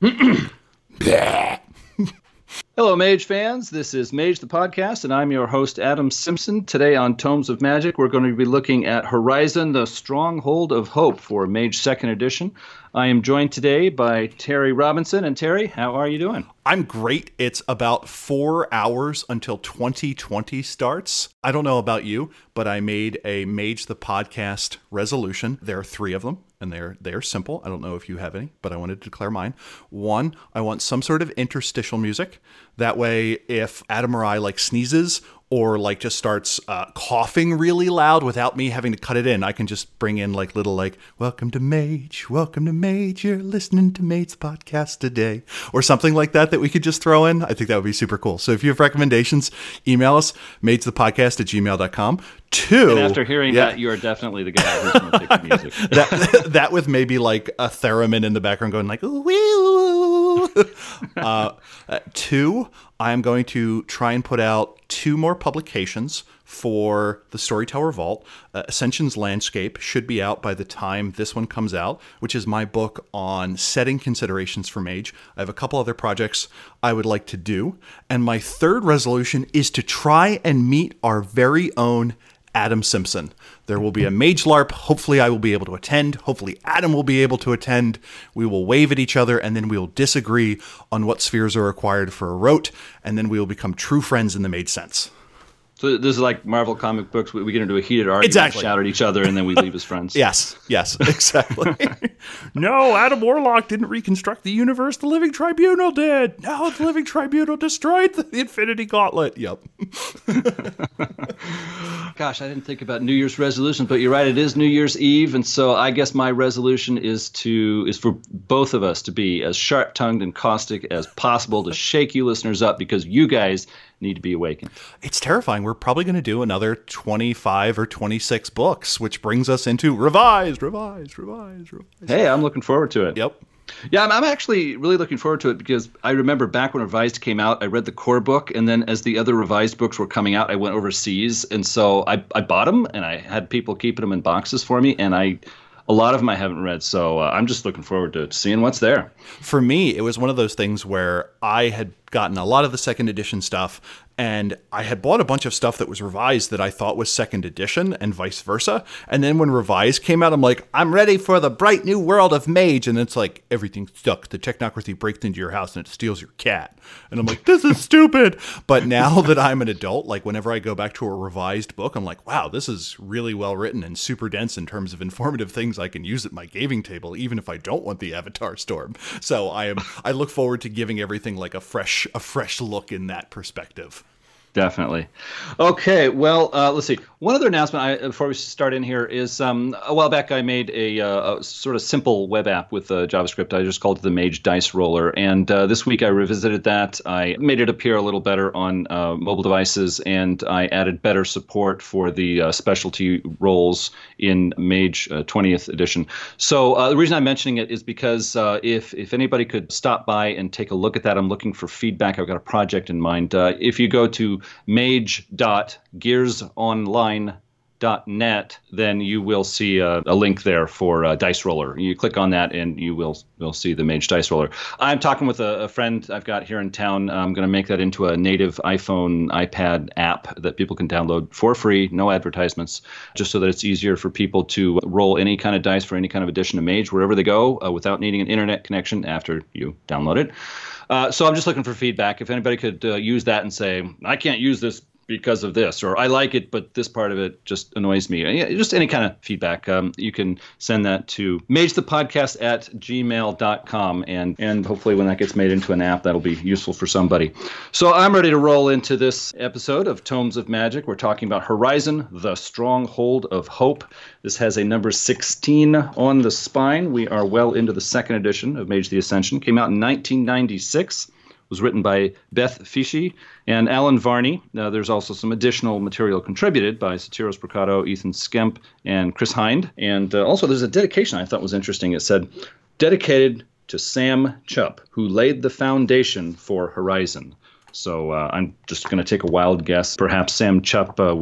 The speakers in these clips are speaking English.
Hello, Mage fans. This is Mage the Podcast, and I'm your host, Adam Simpson. Today on Tomes of Magic, we're going to be looking at Horizon, the Stronghold of Hope for Mage 2nd Edition. I am joined today by Terry Robinson. And Terry, how are you doing? I'm great. It's about 4 hours until 2020 starts. I don't know about you, but I made a Mage the Podcast resolution. There are 3 of them, and they're simple. I don't know if you have any, but I wanted to declare mine. 1, I want some sort of interstitial music. That way, if Adam or I sneezes or just starts coughing really loud without me having to cut it in, I can just bring in little welcome to Mage, you're listening to Mage's Podcast today, or something like that we could just throw in. I think that would be super cool. So if you have recommendations, email us, magethepodcast@gmail.com. 2, and after hearing that, you are definitely the guy who's going to take the music. that with maybe a theremin in the background going woo. 2, I am going to try and put out 2 more publications for the Storyteller Vault. Ascension's Landscape should be out by the time this one comes out, which is my book on setting considerations for Mage. I have a couple other projects I would like to do. And my 3rd resolution is to try and meet our very own Adam Simpson. There will be a Mage LARP. Hopefully I will be able to attend. Hopefully Adam will be able to attend. We will wave at each other, and then we will disagree on what spheres are required for a rote, and then we will become true friends in the Mage sense. So this is like Marvel comic books. We get into a heated argument, exactly. Shout at each other, and then we leave as friends. Yes, exactly. No, Adam Warlock didn't reconstruct the universe. The Living Tribunal did. No, the Living Tribunal destroyed the Infinity Gauntlet. Yep. Gosh, I didn't think about New Year's resolutions, but you're right. It is New Year's Eve, and so I guess my resolution is for both of us to be as sharp-tongued and caustic as possible to shake you listeners up, because you guys need to be awakened. It's terrifying. We're probably going to do another 25 or 26 books, which brings us into revised. Hey, I'm looking forward to it. Yep. Yeah, I'm actually really looking forward to it, because I remember back when Revised came out, I read the core book, and then as the other Revised books were coming out, I went overseas, and so I bought them, and I had people keeping them in boxes for me, and a lot of them I haven't read, so I'm just looking forward to seeing what's there. For me, it was one of those things where I had gotten a lot of the 2nd edition stuff, and I had bought a bunch of stuff that was revised that I thought was 2nd edition, and vice versa. And then when revised came out, I'm like, I'm ready for the bright new world of Mage. And it's like, everything's stuck. The technocracy breaks into your house and it steals your cat. And I'm like, this is stupid. But now that I'm an adult, whenever I go back to a revised book, I'm like, wow, this is really well written and super dense in terms of informative things I can use at my gaming table, even if I don't want the Avatar Storm. So I look forward to giving everything a fresh look in that perspective. Definitely. Okay, well, let's see. One other announcement before we start in here is a while back I made a sort of simple web app with JavaScript. I just called it the Mage Dice Roller. And this week I revisited that. I made it appear a little better on mobile devices, and I added better support for the specialty roles in Mage 20th edition. So the reason I'm mentioning it is because if anybody could stop by and take a look at that, I'm looking for feedback. I've got a project in mind. If you go to mage.gearsonline.net, then you will see a link there for Dice Roller. You click on that and you will see the Mage Dice Roller. I'm talking with a friend I've got here in town. I'm going to make that into a native iPhone, iPad app that people can download for free, no advertisements, just so that it's easier for people to roll any kind of dice for any kind of edition of Mage wherever they go without needing an internet connection after you download it. So I'm just looking for feedback. If anybody could use that and say, I can't use this because of this, or I like it, but this part of it just annoys me. Just any kind of feedback. You can send that to magethepodcast@gmail.com, and hopefully when that gets made into an app, that'll be useful for somebody. So I'm ready to roll into this episode of Tomes of Magic. We're talking about Horizon, the Stronghold of Hope. This has a number 16 on the spine. We are well into the 2nd edition of Mage the Ascension. Came out in 1996. Was written by Beth Fishy and Alan Varney. There's also some additional material contributed by Satiros Brocato, Ethan Skemp, and Chris Hind. And also there's a dedication I thought was interesting. It said, dedicated to Sam Chupp, who laid the foundation for Horizon. So I'm just going to take a wild guess. Perhaps Sam Chupp was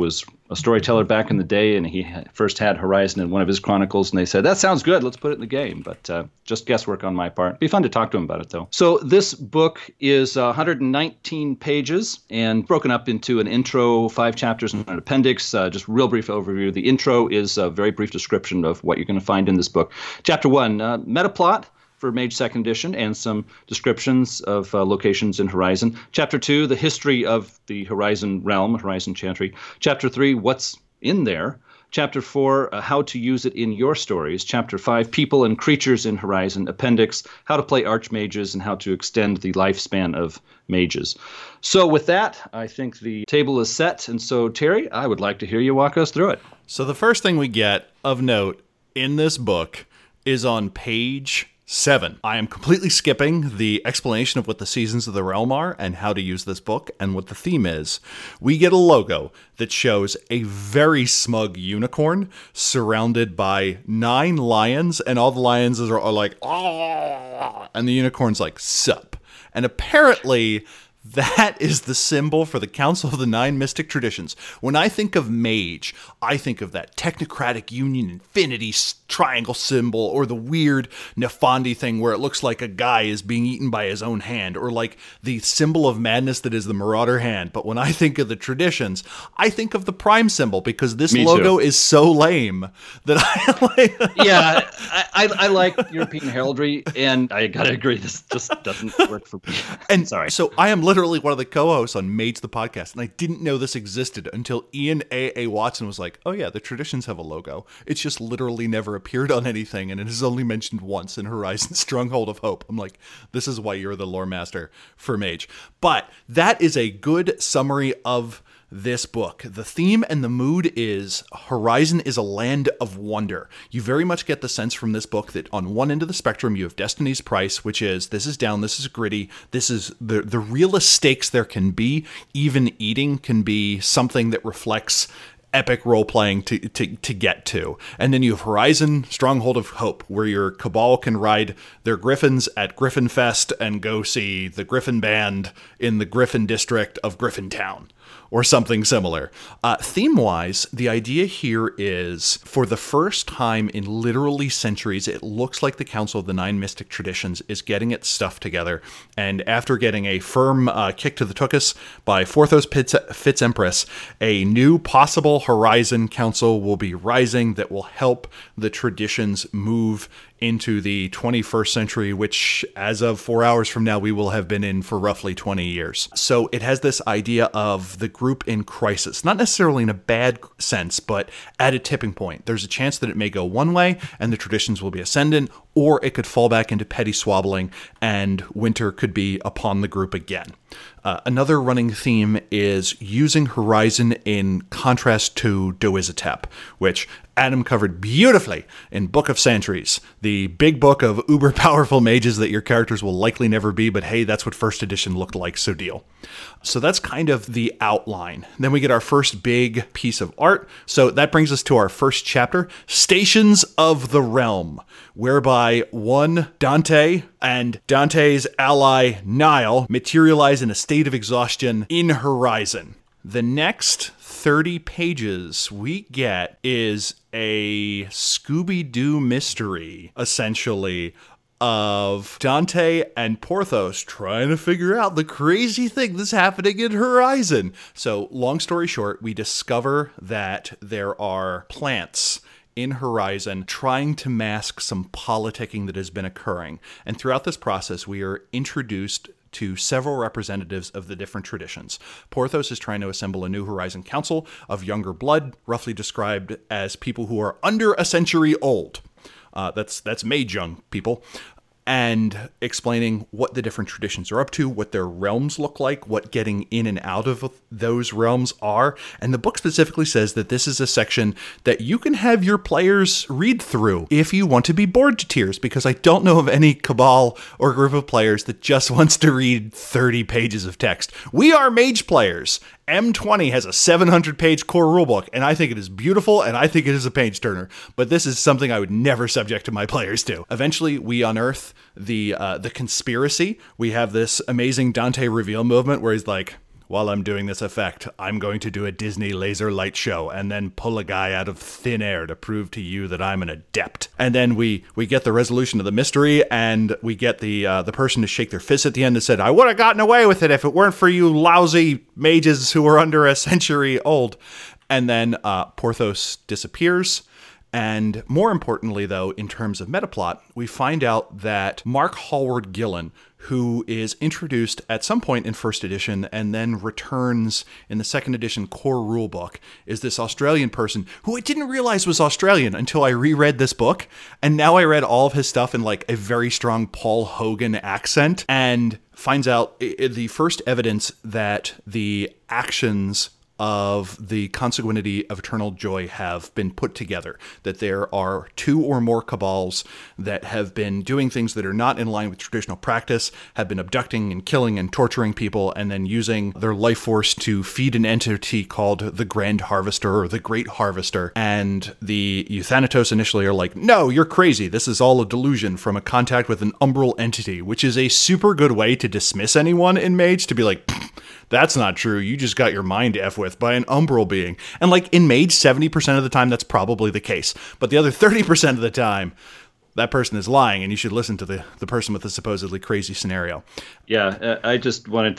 a storyteller back in the day, and he first had Horizon in one of his chronicles, and they said, that sounds good, let's put it in the game. But just guesswork on my part. Be fun to talk to him about it, though. So this book is 119 pages and broken up into an intro, 5 chapters, and an appendix. Just real brief overview. The intro is a very brief description of what you're going to find in this book. Chapter 1, meta plot for Mage 2nd Edition, and some descriptions of locations in Horizon. Chapter 2, the history of the Horizon realm, Horizon Chantry. Chapter 3, what's in there. Chapter 4, how to use it in your stories. Chapter 5, people and creatures in Horizon. Appendix, how to play archmages and how to extend the lifespan of mages. So with that, I think the table is set. And so, Terry, I would like to hear you walk us through it. So the first thing we get of note in this book is on page 7. I am completely skipping the explanation of what the Seasons of the Realm are and how to use this book and what the theme is. We get a logo that shows a very smug unicorn surrounded by 9 lions, and all the lions are like, oh, and the unicorn's like, sup. And apparently that is the symbol for the Council of the 9 Mystic Traditions. When I think of mage, I think of that technocratic union infinity triangle symbol, or the weird Nefandi thing where it looks like a guy is being eaten by his own hand, or like the symbol of madness that is the Marauder hand. But when I think of the traditions, I think of the prime symbol, because this logo is so lame that I like. Yeah, I like European heraldry, and I gotta agree, this just doesn't work for me. And sorry. So I am literally one of the co-hosts on Mage the Podcast, and I didn't know this existed until Ian A. Watson was like, oh yeah, the traditions have a logo. It's just literally never appeared on anything, and it is only mentioned once in Horizon Stronghold of Hope. I'm like, this is why you're the lore master for Mage. But that is a good summary of this book. The theme and the mood is Horizon is a land of wonder. You very much get the sense from this book that on one end of the spectrum you have Destiny's Price, which is this is down, this is gritty, this is the realest stakes there can be. Even eating can be something that reflects epic role-playing to get to. And then you have Horizon Stronghold of Hope, where your Cabal can ride their griffins at Griffin Fest and go see the Griffin Band in the Griffin district of Griffin Town, or something similar. Theme-wise, the idea here is, for the first time in literally centuries, it looks like the Council of the 9 Mystic Traditions is getting its stuff together, and after getting a firm kick to the tuchus by Forthos Fitz Empress, a new possible Horizon Council will be rising that will help the traditions move into the 21st century, which as of 4 hours from now, we will have been in for roughly 20 years. So it has this idea of the group in crisis, not necessarily in a bad sense, but at a tipping point. There's a chance that it may go one way and the traditions will be ascendant, or it could fall back into petty swabbling and winter could be upon the group again. Another running theme is using Horizon in contrast to Doizhotep, which Adam covered beautifully in Book of Centuries, the big book of uber powerful mages that your characters will likely never be, but hey, that's what first edition looked like, so deal. So that's kind of the outline. Then we get our first big piece of art. So that brings us to our first chapter, Stations of the Realm, whereby one Dante and Dante's ally Nile materialize in a state of exhaustion in Horizon. The next 30 pages we get is a Scooby-Doo mystery, essentially, of Dante and Porthos trying to figure out the crazy thing that's happening in Horizon. So, long story short, we discover that there are plants in Horizon trying to mask some politicking that has been occurring. And throughout this process, we are introduced to several representatives of the different traditions. Porthos is trying to assemble a new Horizon Council of younger blood, roughly described as people who are under a century old. That's mage young people. And explaining what the different traditions are up to, what their realms look like, what getting in and out of those realms are. And the book specifically says that this is a section that you can have your players read through if you want to be bored to tears, because I don't know of any Cabal or group of players that just wants to read 30 pages of text. We are mage players. M20 has a 700-page core rulebook, and I think it is beautiful, and I think it is a page-turner. But this is something I would never subject to my players to. Eventually, we unearth the conspiracy. We have this amazing Dante reveal movement where he's like, while I'm doing this effect, I'm going to do a Disney laser light show and then pull a guy out of thin air to prove to you that I'm an adept. And then we get the resolution of the mystery, and we get the person to shake their fist at the end that said, I would have gotten away with it if it weren't for you lousy mages who are under a century old. And then Porthos disappears. And more importantly, though, in terms of metaplot, we find out that Mark Hallward Gillen, who is introduced at some point in first edition and then returns in the second edition core rulebook, is this Australian person who I didn't realize was Australian until I reread this book. And now I read all of his stuff in like a very strong Paul Hogan accent, and finds out the first evidence that the actions of the Consanguinity of Eternal Joy have been put together, that there are two or more cabals that have been doing things that are not in line with traditional practice, have been abducting and killing and torturing people, and then using their life force to feed an entity called the Grand Harvester or the Great Harvester. And the Euthanatos initially are like, no, you're crazy. This is all a delusion from a contact with an umbral entity, which is a super good way to dismiss anyone in Mage, to be like, that's not true. You just got your mind F with by an umbral being. And like in Mage, 70% of the time, that's probably the case. But the other 30% of the time, that person is lying, and you should listen to the person with the supposedly crazy scenario. Yeah, I just wanted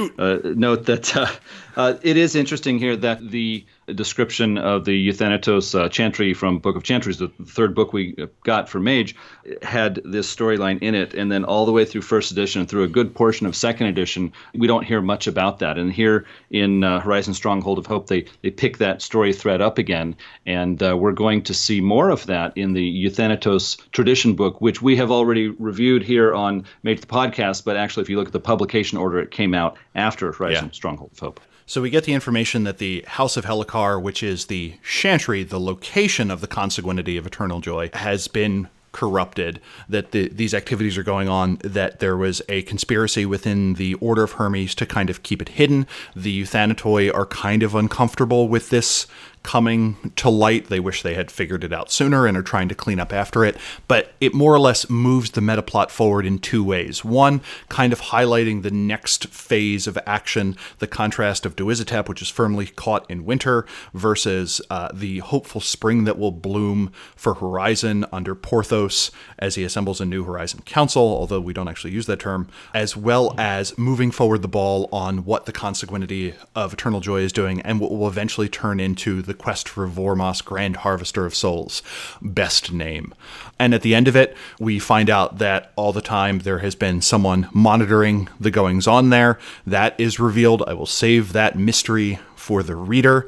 to note that it is interesting here that the description of the Euthanatos Chantry from Book of Chantries, the third book we got for Mage, had this storyline in it, and then all the way through first edition, through a good portion of second edition, we don't hear much about that. And here in Horizon Stronghold of Hope, they pick that story thread up again, and we're going to see more of that in the Euthanatos Tradition book, which we have already reviewed here on Mage the Podcast, but actually if you look at the publication order, it came out after Horizon Stronghold of Hope. So we get the information that the House of Helicar, which is the Chantry, the location of the Consanguinity of Eternal Joy, has been corrupted, that these activities are going on, that there was a conspiracy within the Order of Hermes to kind of keep it hidden. The Euthanatoi are kind of uncomfortable with this coming to light. They wish they had figured it out sooner and are trying to clean up after it. But it more or less moves the meta plot forward in two ways. One, kind of highlighting the next phase of action, the contrast of Duizotep, which is firmly caught in winter, versus the hopeful spring that will bloom for Horizon under Porthos as he assembles a new Horizon Council, although we don't actually use that term, as well as moving forward the ball on what the Consanguinity of Eternal Joy is doing and what will eventually turn into the quest for Vormos, Grand Harvester of Souls. Best name. And at the end of it, we find out that all the time there has been someone monitoring the goings-on there. That is revealed. I will save that mystery for the reader.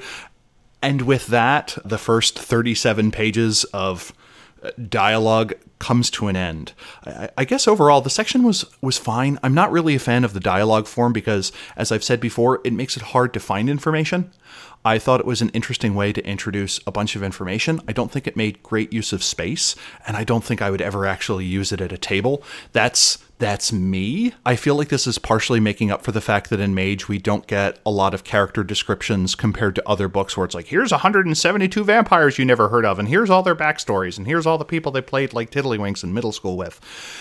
And with that, the first 37 pages of dialogue comes to an end. I guess overall, the section was fine. I'm not really a fan of the dialogue form because, as I've said before, it makes it hard to find information. I thought it was an interesting way to introduce a bunch of information. I don't think it made great use of space, and I don't think I would ever actually use it at a table. That's me. I feel like this is partially making up for the fact that in Mage we don't get a lot of character descriptions compared to other books where it's like, here's 172 vampires you never heard of, and here's all their backstories, and here's all the people they played like Tiddlywinks in middle school with.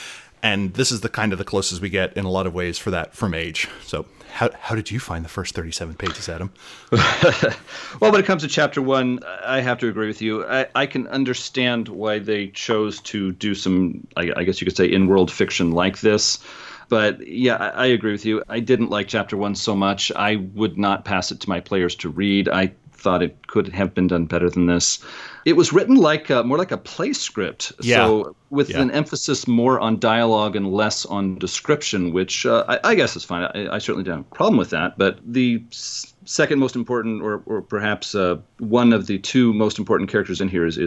And this is the closest we get in a lot of ways for that from Mage. So how did you find the first 37 pages, Adam? Well, when it comes to Chapter 1, I have to agree with you. I can understand why they chose to do some, I guess you could say, in-world fiction like this. But yeah, I agree with you. I didn't like Chapter 1 so much. I would not pass it to my players to read. I thought it could have been done better than this. It was written like more like a play script, so with an emphasis more on dialogue and less on description, which I guess is fine. I certainly don't have a problem with that. But the second most important, or perhaps one of the two most important characters in here is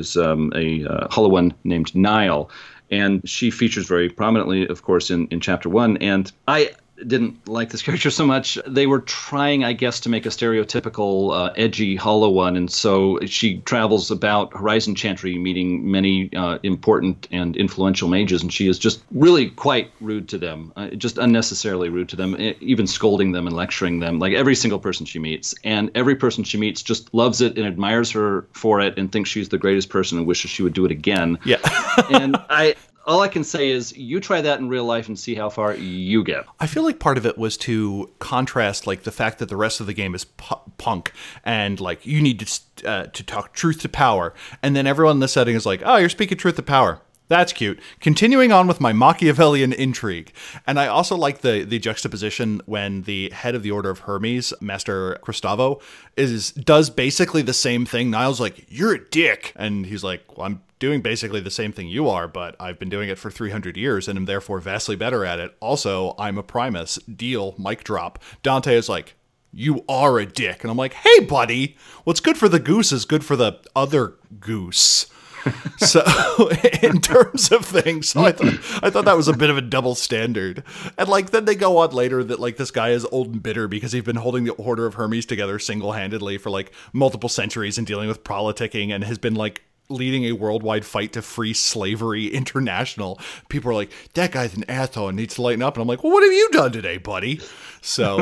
a Hollow One named Nile, and she features very prominently, of course, in Chapter 1. And I didn't like this character so much. They were trying, I guess, to make a stereotypical edgy Hollow One, and so she travels about Horizon Chantry meeting many important and influential mages, and she is just really quite rude to them, just unnecessarily rude to them, even scolding them and lecturing them, like every single person she meets. And every person she meets just loves it and admires her for it and thinks she's the greatest person and wishes she would do it again. Yeah. And all I can say is you try that in real life and see how far you get. I feel like part of it was to contrast like the fact that the rest of the game is punk and like you need to talk truth to power, and then everyone in the setting is like, oh, you're speaking truth to power. That's cute. Continuing on with my Machiavellian intrigue. And I also like the juxtaposition when the head of the Order of Hermes, Master Cristavo, does basically the same thing. Niall's like, you're a dick. And he's like, well, I'm doing basically the same thing you are, but I've been doing it for 300 years and am therefore vastly better at it. Also, I'm a Primus. Deal. Mic drop. Dante is like, you are a dick. And I'm like, hey, buddy, what's good for the goose is good for the other goose. So in terms of things, so I thought that was a bit of a double standard. And like then they go on later that like this guy is old and bitter because he's been holding the Order of Hermes together single-handedly for like multiple centuries and dealing with politicking and has been like leading a worldwide fight to free slavery international. People are like, that guy's an asshole and needs to lighten up. And I'm like, well, what have you done today, buddy? So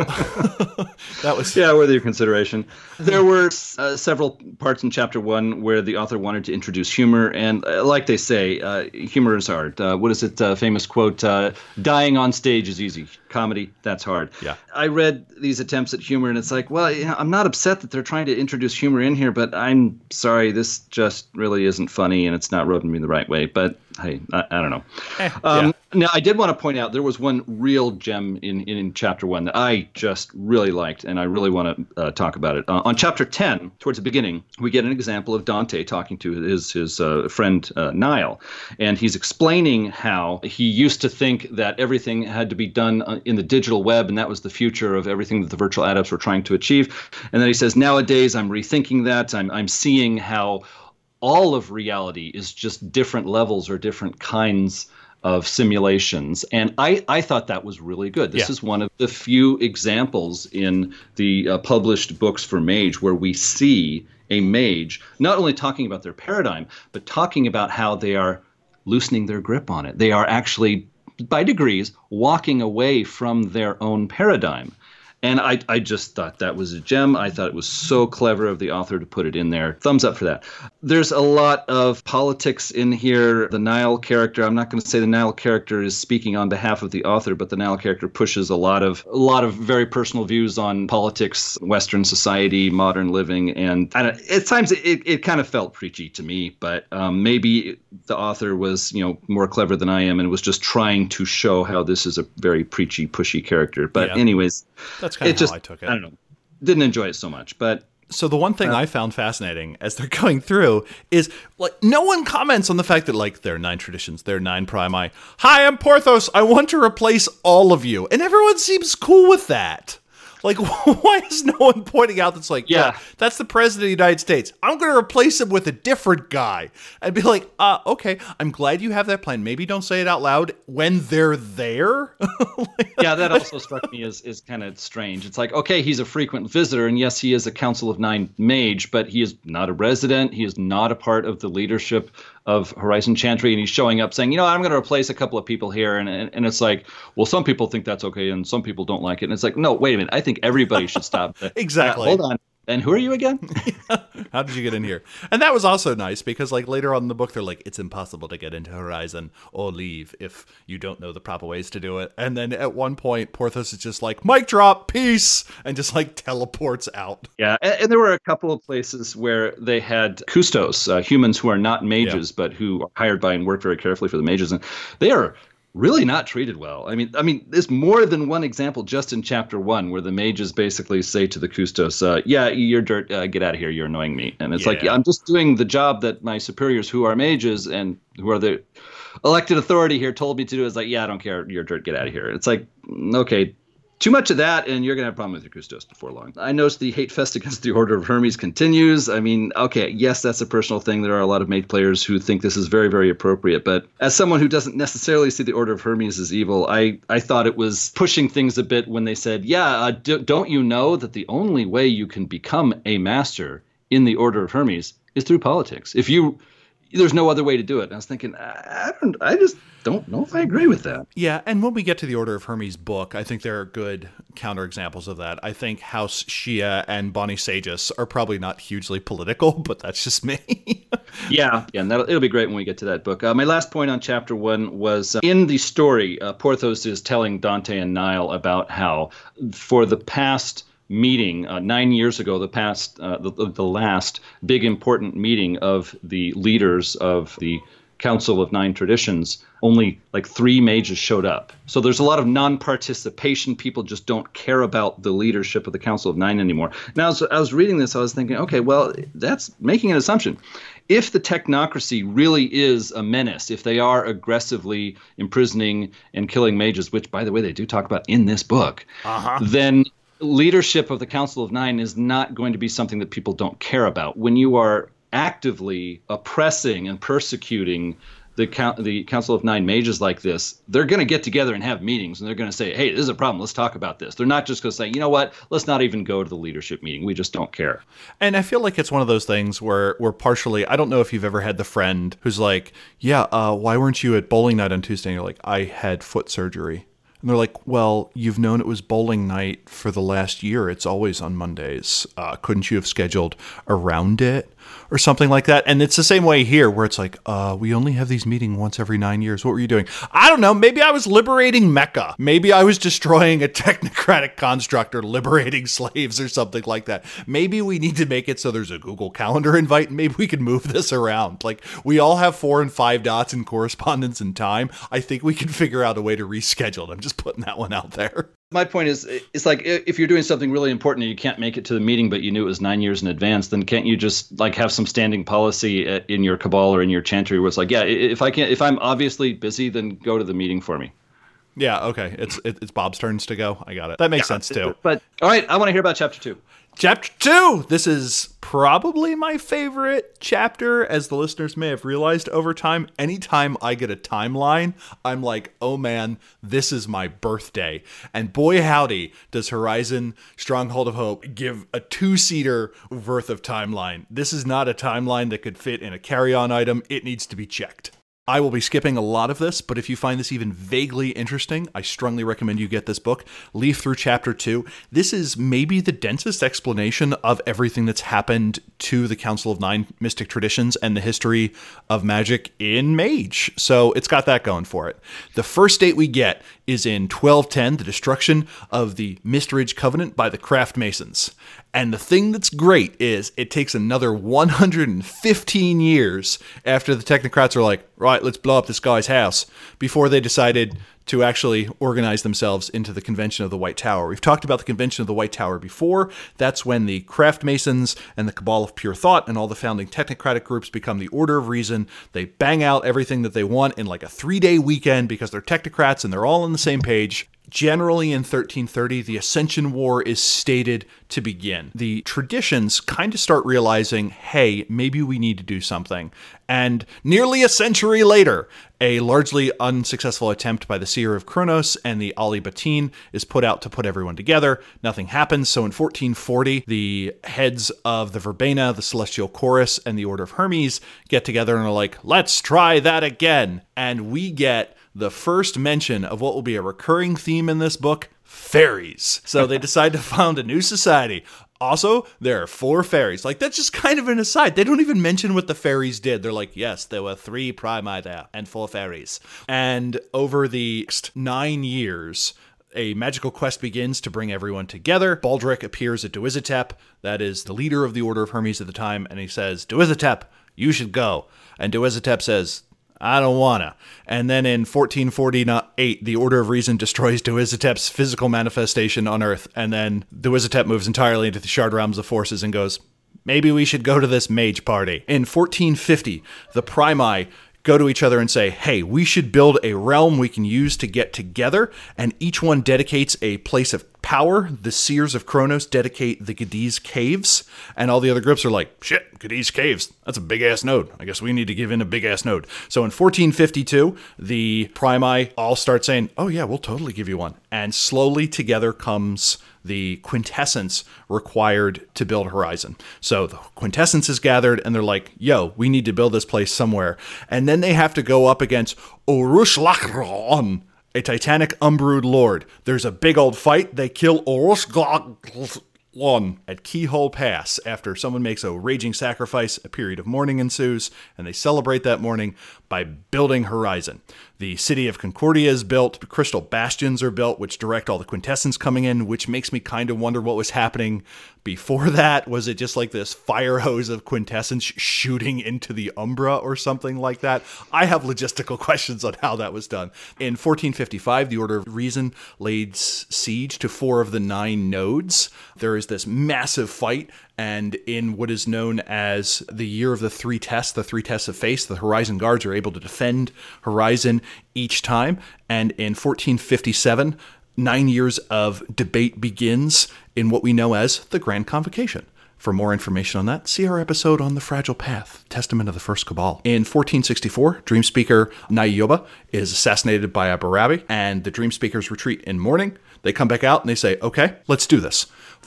that was... Yeah, worthy of consideration. There were several parts in chapter 1 where the author wanted to introduce humor. And like they say, humor is hard. What is it? Famous quote, dying on stage is easy. Comedy, that's hard. Yeah. I read these attempts at humor and it's like, well, you know, I'm not upset that they're trying to introduce humor in here, but I'm sorry, this just really isn't funny and it's not rubbing me the right way. But hey, I don't know. Yeah. Now, I did want to point out there was one real gem in chapter 1 that I just really liked, and I really want to talk about it. On chapter 10, towards the beginning, we get an example of Dante talking to his friend Niall, and he's explaining how he used to think that everything had to be done in the digital web, and that was the future of everything that the virtual adepts were trying to achieve. And then he says, nowadays, I'm rethinking that. I'm seeing how all of reality is just different levels or different kinds of simulations. And I thought that was really good. This is one of the few examples in the published books for Mage where we see a mage not only talking about their paradigm, but talking about how they are loosening their grip on it. They are actually, by degrees, walking away from their own paradigm. And I just thought that was a gem. I thought it was so clever of the author to put it in there. Thumbs up for that. There's a lot of politics in here. The Niall character, I'm not going to say the Niall character is speaking on behalf of the author, but the Niall character pushes a lot of very personal views on politics, Western society, modern living. And at times it kind of felt preachy to me, but maybe the author was, more clever than I am and was just trying to show how this is a very preachy, pushy character. But anyways, that's kind of how I took it. I don't know. Didn't enjoy it so much, but... So the one thing I found fascinating as they're going through is, like, no one comments on the fact that, like, there are 9 traditions, there are 9 primi. Hi, I'm Porthos. I want to replace all of you. And everyone seems cool with that. Like, why is no one pointing out that's like, yeah, that's the president of the United States. I'm going to replace him with a different guy. I'd be like, okay, I'm glad you have that plan. Maybe don't say it out loud when they're there. Yeah, that also struck me as kind of strange. It's like, okay, he's a frequent visitor, and yes, he is a Council of 9 mage, but he is not a resident. He is not a part of the leadership of Horizon Chantry, and he's showing up saying, I'm going to replace a couple of people here. And it's like, well, some people think that's okay, and some people don't like it. And it's like, no, wait a minute. I think everybody should stop. Exactly. Hold on. And who are you again? How did you get in here? And that was also nice because, like, later on in the book, they're like, it's impossible to get into Horizon or leave if you don't know the proper ways to do it. And then at one point, Porthos is just like, mic drop, peace, and just, like, teleports out. Yeah, and there were a couple of places where they had custos, humans who are not mages, but who are hired by and work very carefully for the mages. And they are really not treated well. I mean, there's more than one example just in chapter 1 where the mages basically say to the custos, yeah, you're dirt, get out of here, you're annoying me. And it's like, I'm just doing the job that my superiors who are mages and who are the elected authority here told me to do. Is like, yeah, I don't care, you're dirt, get out of here. It's like, okay, too much of that, and you're going to have a problem with your custos before long. I noticed the hate fest against the Order of Hermes continues. I mean, okay, yes, that's a personal thing. There are a lot of mage players who think this is very, very appropriate. But as someone who doesn't necessarily see the Order of Hermes as evil, I thought it was pushing things a bit when they said, don't you know that the only way you can become a master in the Order of Hermes is through politics? There's no other way to do it. And I was thinking, I just don't know if I agree with that. Yeah, and when we get to the Order of Hermes book, I think there are good counterexamples of that. I think House Shia and Bonnie Sages are probably not hugely political, but that's just me. Yeah, and it'll be great when we get to that book. My last point on chapter 1 was in the story, Porthos is telling Dante and Niall about how for the past meeting 9 years ago, the last big important meeting of the leaders of the Council of Nine Traditions, only like 3 mages showed up. So there's a lot of non-participation. People just don't care about the leadership of the Council of Nine anymore. Now, as I was reading this, I was thinking, okay, well, that's making an assumption. If the technocracy really is a menace, if they are aggressively imprisoning and killing mages, which, by the way, they do talk about in this book, then leadership of the Council of Nine is not going to be something that people don't care about. When you are actively oppressing and persecuting the Council of Nine mages like this, they're going to get together and have meetings, and they're going to say, hey, this is a problem. Let's talk about this. They're not just going to say, you know what, let's not even go to the leadership meeting. We just don't care. And I feel like it's one of those things where partially, I don't know if you've ever had the friend who's like, yeah, why weren't you at bowling night on Tuesday? And you're like, I had foot surgery. And they're like, well, you've known it was bowling night for the last year. It's always on Mondays. Couldn't you have scheduled around it or something like that? And it's the same way here where it's like, we only have these meetings once every 9 years. What were you doing? I don't know. Maybe I was liberating Mecca. Maybe I was destroying a technocratic construct or liberating slaves or something like that. Maybe we need to make it so there's a Google Calendar invite and maybe we can move this around. Like, we all have 4 and 5 dots in correspondence and time. I think we can figure out a way to reschedule it. I'm just putting that one out there. My point is, it's like if you're doing something really important and you can't make it to the meeting, but you knew it was 9 years in advance, then can't you just like have some standing policy in your cabal or in your chantry where it's like, yeah, if I'm obviously busy, then go to the meeting for me. Yeah, okay. It's Bob's turns to go. I got it. That makes sense too. But all right, I want to hear about chapter 2. Chapter 2! This is probably my favorite chapter, as the listeners may have realized over time. Anytime I get a timeline, I'm like, oh man, this is my birthday. And boy howdy, does Horizon Stronghold of Hope give a 2-seater worth of timeline. This is not a timeline that could fit in a carry-on item. It needs to be checked. I will be skipping a lot of this, but if you find this even vaguely interesting, I strongly recommend you get this book. Leaf through chapter 2. This is maybe the densest explanation of everything that's happened to the Council of Nine Mystic Traditions and the history of magic in Mage. So it's got that going for it. The first date we get is in 1210, the destruction of the Mistridge Covenant by the Craft Masons. And the thing that's great is it takes another 115 years after the technocrats are like, right, let's blow up this guy's house, before they decided to actually organize themselves into the Convention of the White Tower. We've talked about the Convention of the White Tower before. That's when the Craft Masons and the Cabal of Pure Thought and all the founding technocratic groups become the Order of Reason. They bang out everything that they want in like a 3-day weekend because they're technocrats and they're all on the same page. Generally in 1330, the Ascension War is stated to begin. The traditions kind of start realizing, hey, maybe we need to do something. And nearly a century later, a largely unsuccessful attempt by the Seer of Kronos and the Ali Batin is put out to put everyone together. Nothing happens. So in 1440, the heads of the Verbena, the Celestial Chorus, and the Order of Hermes get together and are like, let's try that again. And we get the first mention of what will be a recurring theme in this book, fairies. So they decide to found a new society. Also, there are 4 fairies. Like, that's just kind of an aside. They don't even mention what the fairies did. They're like, yes, there were 3 primi there and 4 fairies. And over the next 9 years, a magical quest begins to bring everyone together. Baldric appears at Duizotep, that is the leader of the Order of Hermes at the time, and he says, Duizotep, you should go. And Duizotep says, I don't wanna. And then in 1448, the Order of Reason destroys Duizotep's physical manifestation on Earth, and then Duizotep moves entirely into the Shard Realms of Forces and goes, maybe we should go to this mage party. In 1450, the Primi go to each other and say, hey, we should build a realm we can use to get together, and each one dedicates a place of power. The Seers of Kronos dedicate the Cadiz Caves, and all the other groups are like, shit, Cadiz Caves, that's a big-ass node. I guess we need to give in a big-ass node. So in 1452, the Primi all start saying, oh yeah, we'll totally give you one. And slowly together comes the quintessence required to build Horizon. So the quintessence is gathered, and they're like, yo, we need to build this place somewhere. And then they have to go up against Urush-Lachron, a titanic Umbrood lord. There's a big old fight. They kill Urush-Lachron, 1. At Keyhole Pass, after someone makes a raging sacrifice, a period of mourning ensues, and they celebrate that mourning by building Horizon. The city of Concordia is built, crystal bastions are built, which direct all the quintessence coming in, which makes me kind of wonder what was happening before that. Was it just like this fire hose of quintessence shooting into the Umbra or something like that? I have logistical questions on how that was done. In 1455, the Order of Reason laid siege to 4 of the 9 nodes. There is this massive fight, and in what is known as the Year of the Three Tests, the 3 tests of face, the Horizon Guards are able to defend Horizon each time. And in 1457, 9 years of debate begins in what we know as the Grand Convocation. For more information on that, see our episode on the Fragile Path, Testament of the First Cabal. In 1464, Dreamspeaker Niobe is assassinated by Abarabi, and the Dreamspeakers retreat in mourning. They come back out and they say, okay, let's do this.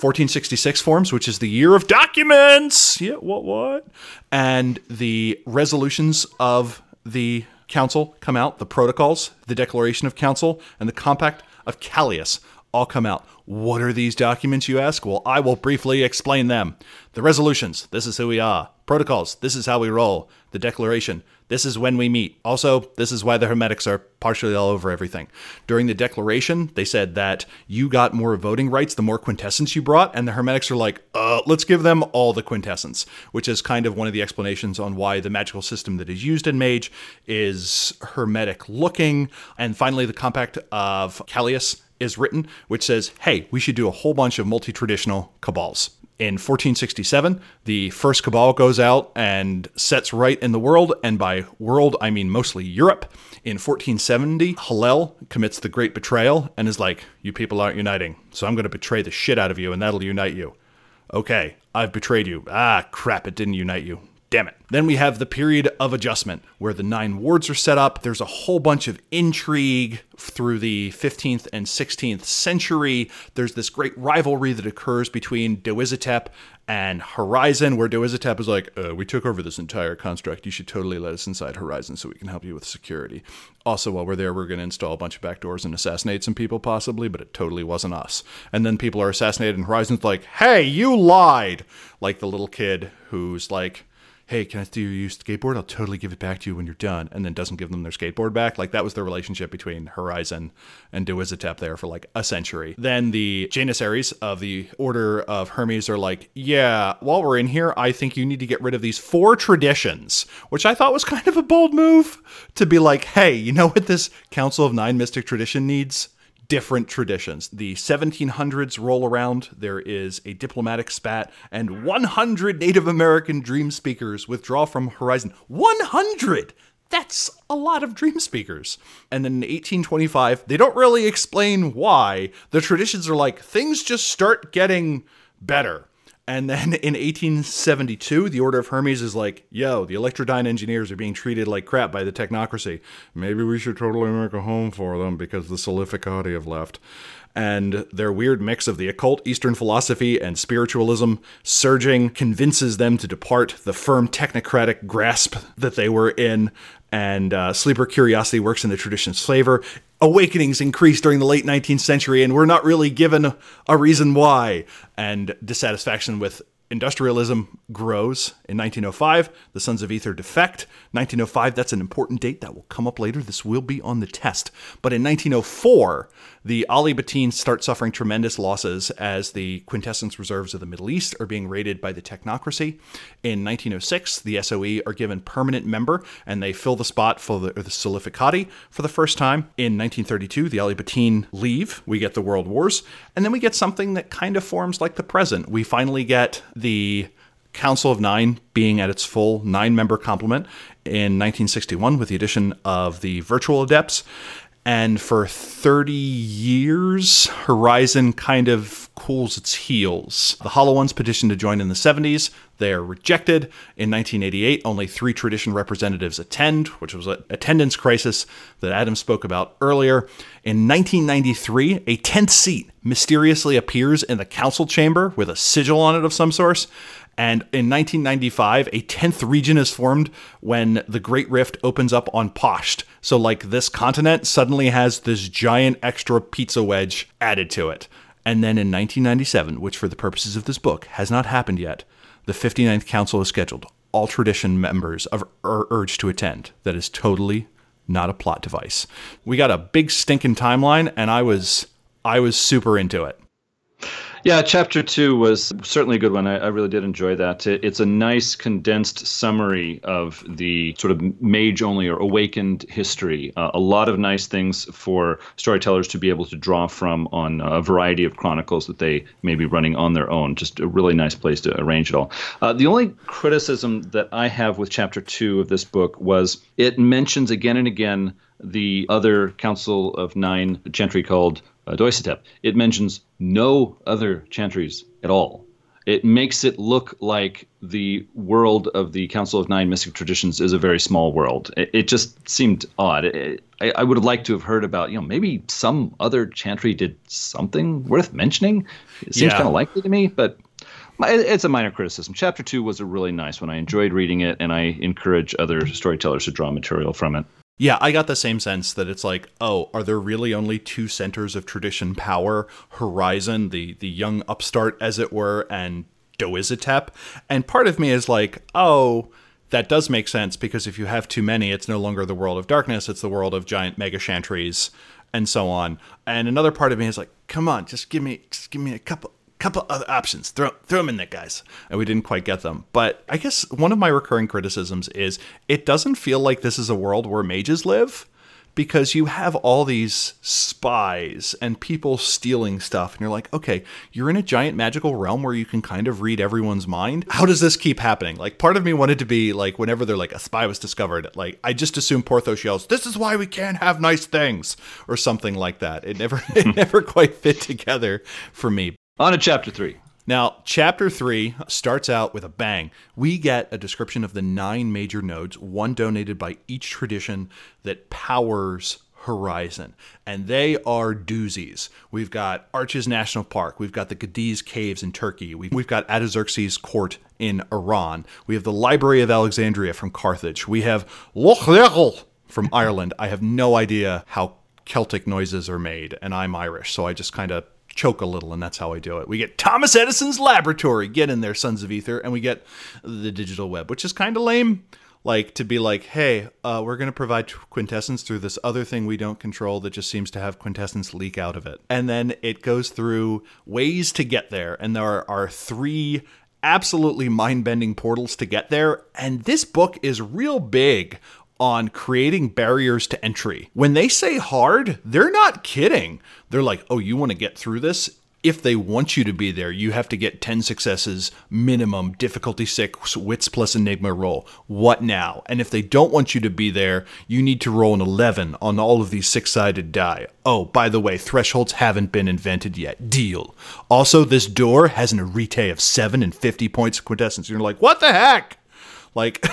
1466 forms, which is the year of documents. Yeah, what? And the resolutions of the council come out, the protocols, the Declaration of Council, and the Compact of Callias all come out. What are these documents, you ask? Well, I will briefly explain them. The resolutions, this is who we are. Protocols, this is how we roll. The Declaration, this is when we meet. Also, this is why the Hermetics are partially all over everything. During the Declaration, they said that you got more voting rights the more quintessence you brought, and the Hermetics are like, let's give them all the quintessence, which is kind of one of the explanations on why the magical system that is used in Mage is Hermetic looking. And finally, the Compact of Callias is written, which says, hey, we should do a whole bunch of multi-traditional cabals. In 1467, the first cabal goes out and sets right in the world, and by world, I mean mostly Europe. In 1470, Hillel commits the Great Betrayal and is like, you people aren't uniting, so I'm going to betray the shit out of you, and that'll unite you. Okay, I've betrayed you. Ah, crap, it didn't unite you. Damn it. Then we have the period of adjustment, where the 9 wards are set up. There's a whole bunch of intrigue through the 15th and 16th century. There's this great rivalry that occurs between Dewizitep and Horizon, where Dewizitep is like, we took over this entire construct. You should totally let us inside Horizon so we can help you with security. Also, while we're there, we're going to install a bunch of backdoors and assassinate some people possibly, but it totally wasn't us. And then people are assassinated, and Horizon's like, hey, you lied! Like the little kid who's like, hey, can I steal your used skateboard? I'll totally give it back to you when you're done, and then doesn't give them their skateboard back. Like, that was the relationship between Horizon and Dewizitep there for like a century. Then the Janissaries of the Order of Hermes are like, yeah, while we're in here, I think you need to get rid of these 4 traditions, which I thought was kind of a bold move to be like, hey, you know what this Council of 9 Mystic tradition needs? Different traditions. The 1700s roll around, there is a diplomatic spat, and 100 Native American dream speakers withdraw from Horizon. 100! That's a lot of dream speakers. And then in 1825, they don't really explain why. The traditions are like, things just start getting better. And then in 1872, the Order of Hermes is like, yo, the Electrodyne engineers are being treated like crap by the technocracy. Maybe we should totally make a home for them because the Solificati have left. And their weird mix of the occult, Eastern philosophy, and spiritualism surging convinces them to depart the firm technocratic grasp that they were in. And sleeper curiosity works in the tradition's favor. Awakenings increase during the late 19th century, and we're not really given a reason why. And dissatisfaction with industrialism grows. In 1905, the Sons of Ether defect. 1905, that's an important date that will come up later. This will be on the test. But in 1904, the Ali Batin start suffering tremendous losses as the quintessence reserves of the Middle East are being raided by the technocracy. In 1906, the SOE are given permanent member, and they fill the spot for the Solificati for the first time. In 1932, the Ali Batin leave. We get the World Wars. And then we get something that kind of forms like the present. We finally get the Council of 9 being at its full 9-member complement in 1961 with the addition of the Virtual Adepts. And for 30 years, Horizon kind of cools its heels. The Hollow Ones petitioned to join in the 70s. They are rejected. In 1988, only 3 tradition representatives attend, which was an attendance crisis that Adam spoke about earlier. In 1993, a 10th seat mysteriously appears in the council chamber with a sigil on it of some sort. And in 1995, a 10th region is formed when the Great Rift opens up on Posht. So, like, this continent suddenly has this giant extra pizza wedge added to it. And then in 1997, which for the purposes of this book has not happened yet, the 59th Council is scheduled. All tradition members are urged to attend. That is totally not a plot device. We got a big stinking timeline, and I was super into it. Yeah, chapter 2 was certainly a good one. I really did enjoy that. It's a nice condensed summary of the sort of mage-only or awakened history. A lot of nice things for storytellers to be able to draw from on a variety of chronicles that they may be running on their own. Just a really nice place to arrange it all. The only criticism that I have with chapter 2 of this book was it mentions again and again the other Council of Nine chantry called Doisatep. It mentions no other chantries at all. It makes it look like the world of the Council of Nine Mystic Traditions is a very small world. It just seemed odd. I would have liked to have heard about, maybe some other chantry did something worth mentioning. It seems kind of likely to me, but it's a minor criticism. Chapter 2 was a really nice one. I enjoyed reading it, and I encourage other storytellers to draw material from it. Yeah, I got the same sense that it's like, oh, are there really only two centers of tradition power? Horizon, the young upstart, as it were, and Doisatep? And part of me is like, oh, that does make sense, because if you have too many, it's no longer the world of darkness, it's the world of giant mega chantries, and so on. And another part of me is like, come on, just give me a couple other options. Throw them in there, guys. And we didn't quite get them. But I guess one of my recurring criticisms is it doesn't feel like this is a world where mages live, because you have all these spies and people stealing stuff. And you're like, okay, you're in a giant magical realm where you can kind of read everyone's mind. How does this keep happening? Like, part of me wanted to be like, whenever they're like, a spy was discovered, like, I just assume Porthos yells, "This is why we can't have nice things," or something like that. It never quite fit together for me. On to chapter 3. Now, chapter 3 starts out with a bang. We get a description of the 9 major nodes, one donated by each tradition that powers Horizon. And they are doozies. We've got Arches National Park. We've got the Gadiz Caves in Turkey. We've got Ataxerxes Court in Iran. We have the Library of Alexandria from Carthage. We have Loch Lechel from Ireland. I have no idea how Celtic noises are made, and I'm Irish, so I just kind of choke a little, and that's how I do it. We get Thomas Edison's laboratory, get in there, Sons of Ether, and we get the digital web, which is kind of lame, like to be like, hey, we're going to provide quintessence through this other thing we don't control that just seems to have quintessence leak out of it. And then it goes through ways to get there, and there are 3 absolutely mind-bending portals to get there, and this book is real big on creating barriers to entry. When they say hard, they're not kidding. They're like, oh, you want to get through this? If they want you to be there, you have to get 10 successes minimum, difficulty 6, wits plus enigma roll. What now? And if they don't want you to be there, you need to roll an 11 on all of these 6-sided die. Oh, by the way, thresholds haven't been invented yet. Deal. Also, this door has an arete of 7 and 50 points of quintessence. You're like, what the heck? Like,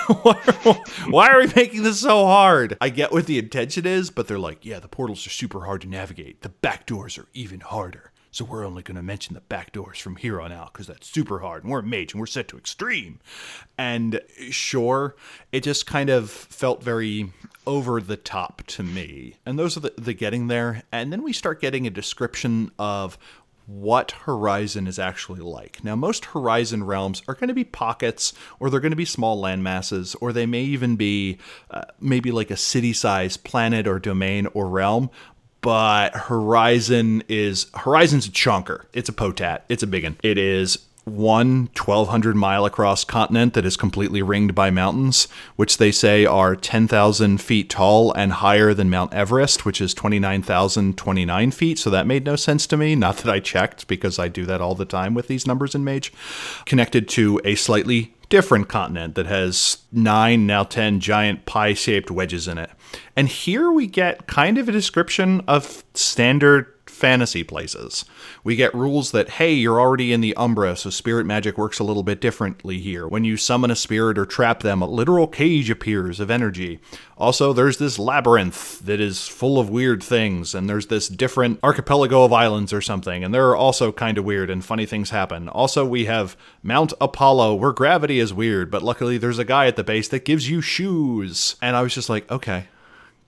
why are we making this so hard? I get what the intention is, but they're like, yeah, the portals are super hard to navigate. The back doors are even harder. So we're only going to mention the back doors from here on out because that's super hard. And we're a mage and we're set to extreme. And sure, it just kind of felt very over the top to me. And those are the getting there. And then we start getting a description of what Horizon is actually like. Now, most Horizon realms are going to be pockets, or they're going to be small land masses, or they may even be maybe like a city-sized planet or domain or realm. But Horizon's a chunker. It's a potat. It's a biggin. It is one 1,200 mile across continent that is completely ringed by mountains, which they say are 10,000 feet tall and higher than Mount Everest, which is 29,029 feet. So that made no sense to me. Not that I checked, because I do that all the time with these numbers in Mage. Connected to a slightly different continent that has 9, now 10 giant pie-shaped wedges in it. And here we get kind of a description of standard fantasy places. We get rules that, hey, you're already in the Umbra, so spirit magic works a little bit differently here. When you summon a spirit or trap them, a literal cage appears of energy. Also, there's this labyrinth that is full of weird things, and there's this different archipelago of islands or something, and they're also kind of weird, and funny things happen. Also, we have Mount Apollo, where gravity is weird, but luckily there's a guy at the base that gives you shoes. And I was just like, okay,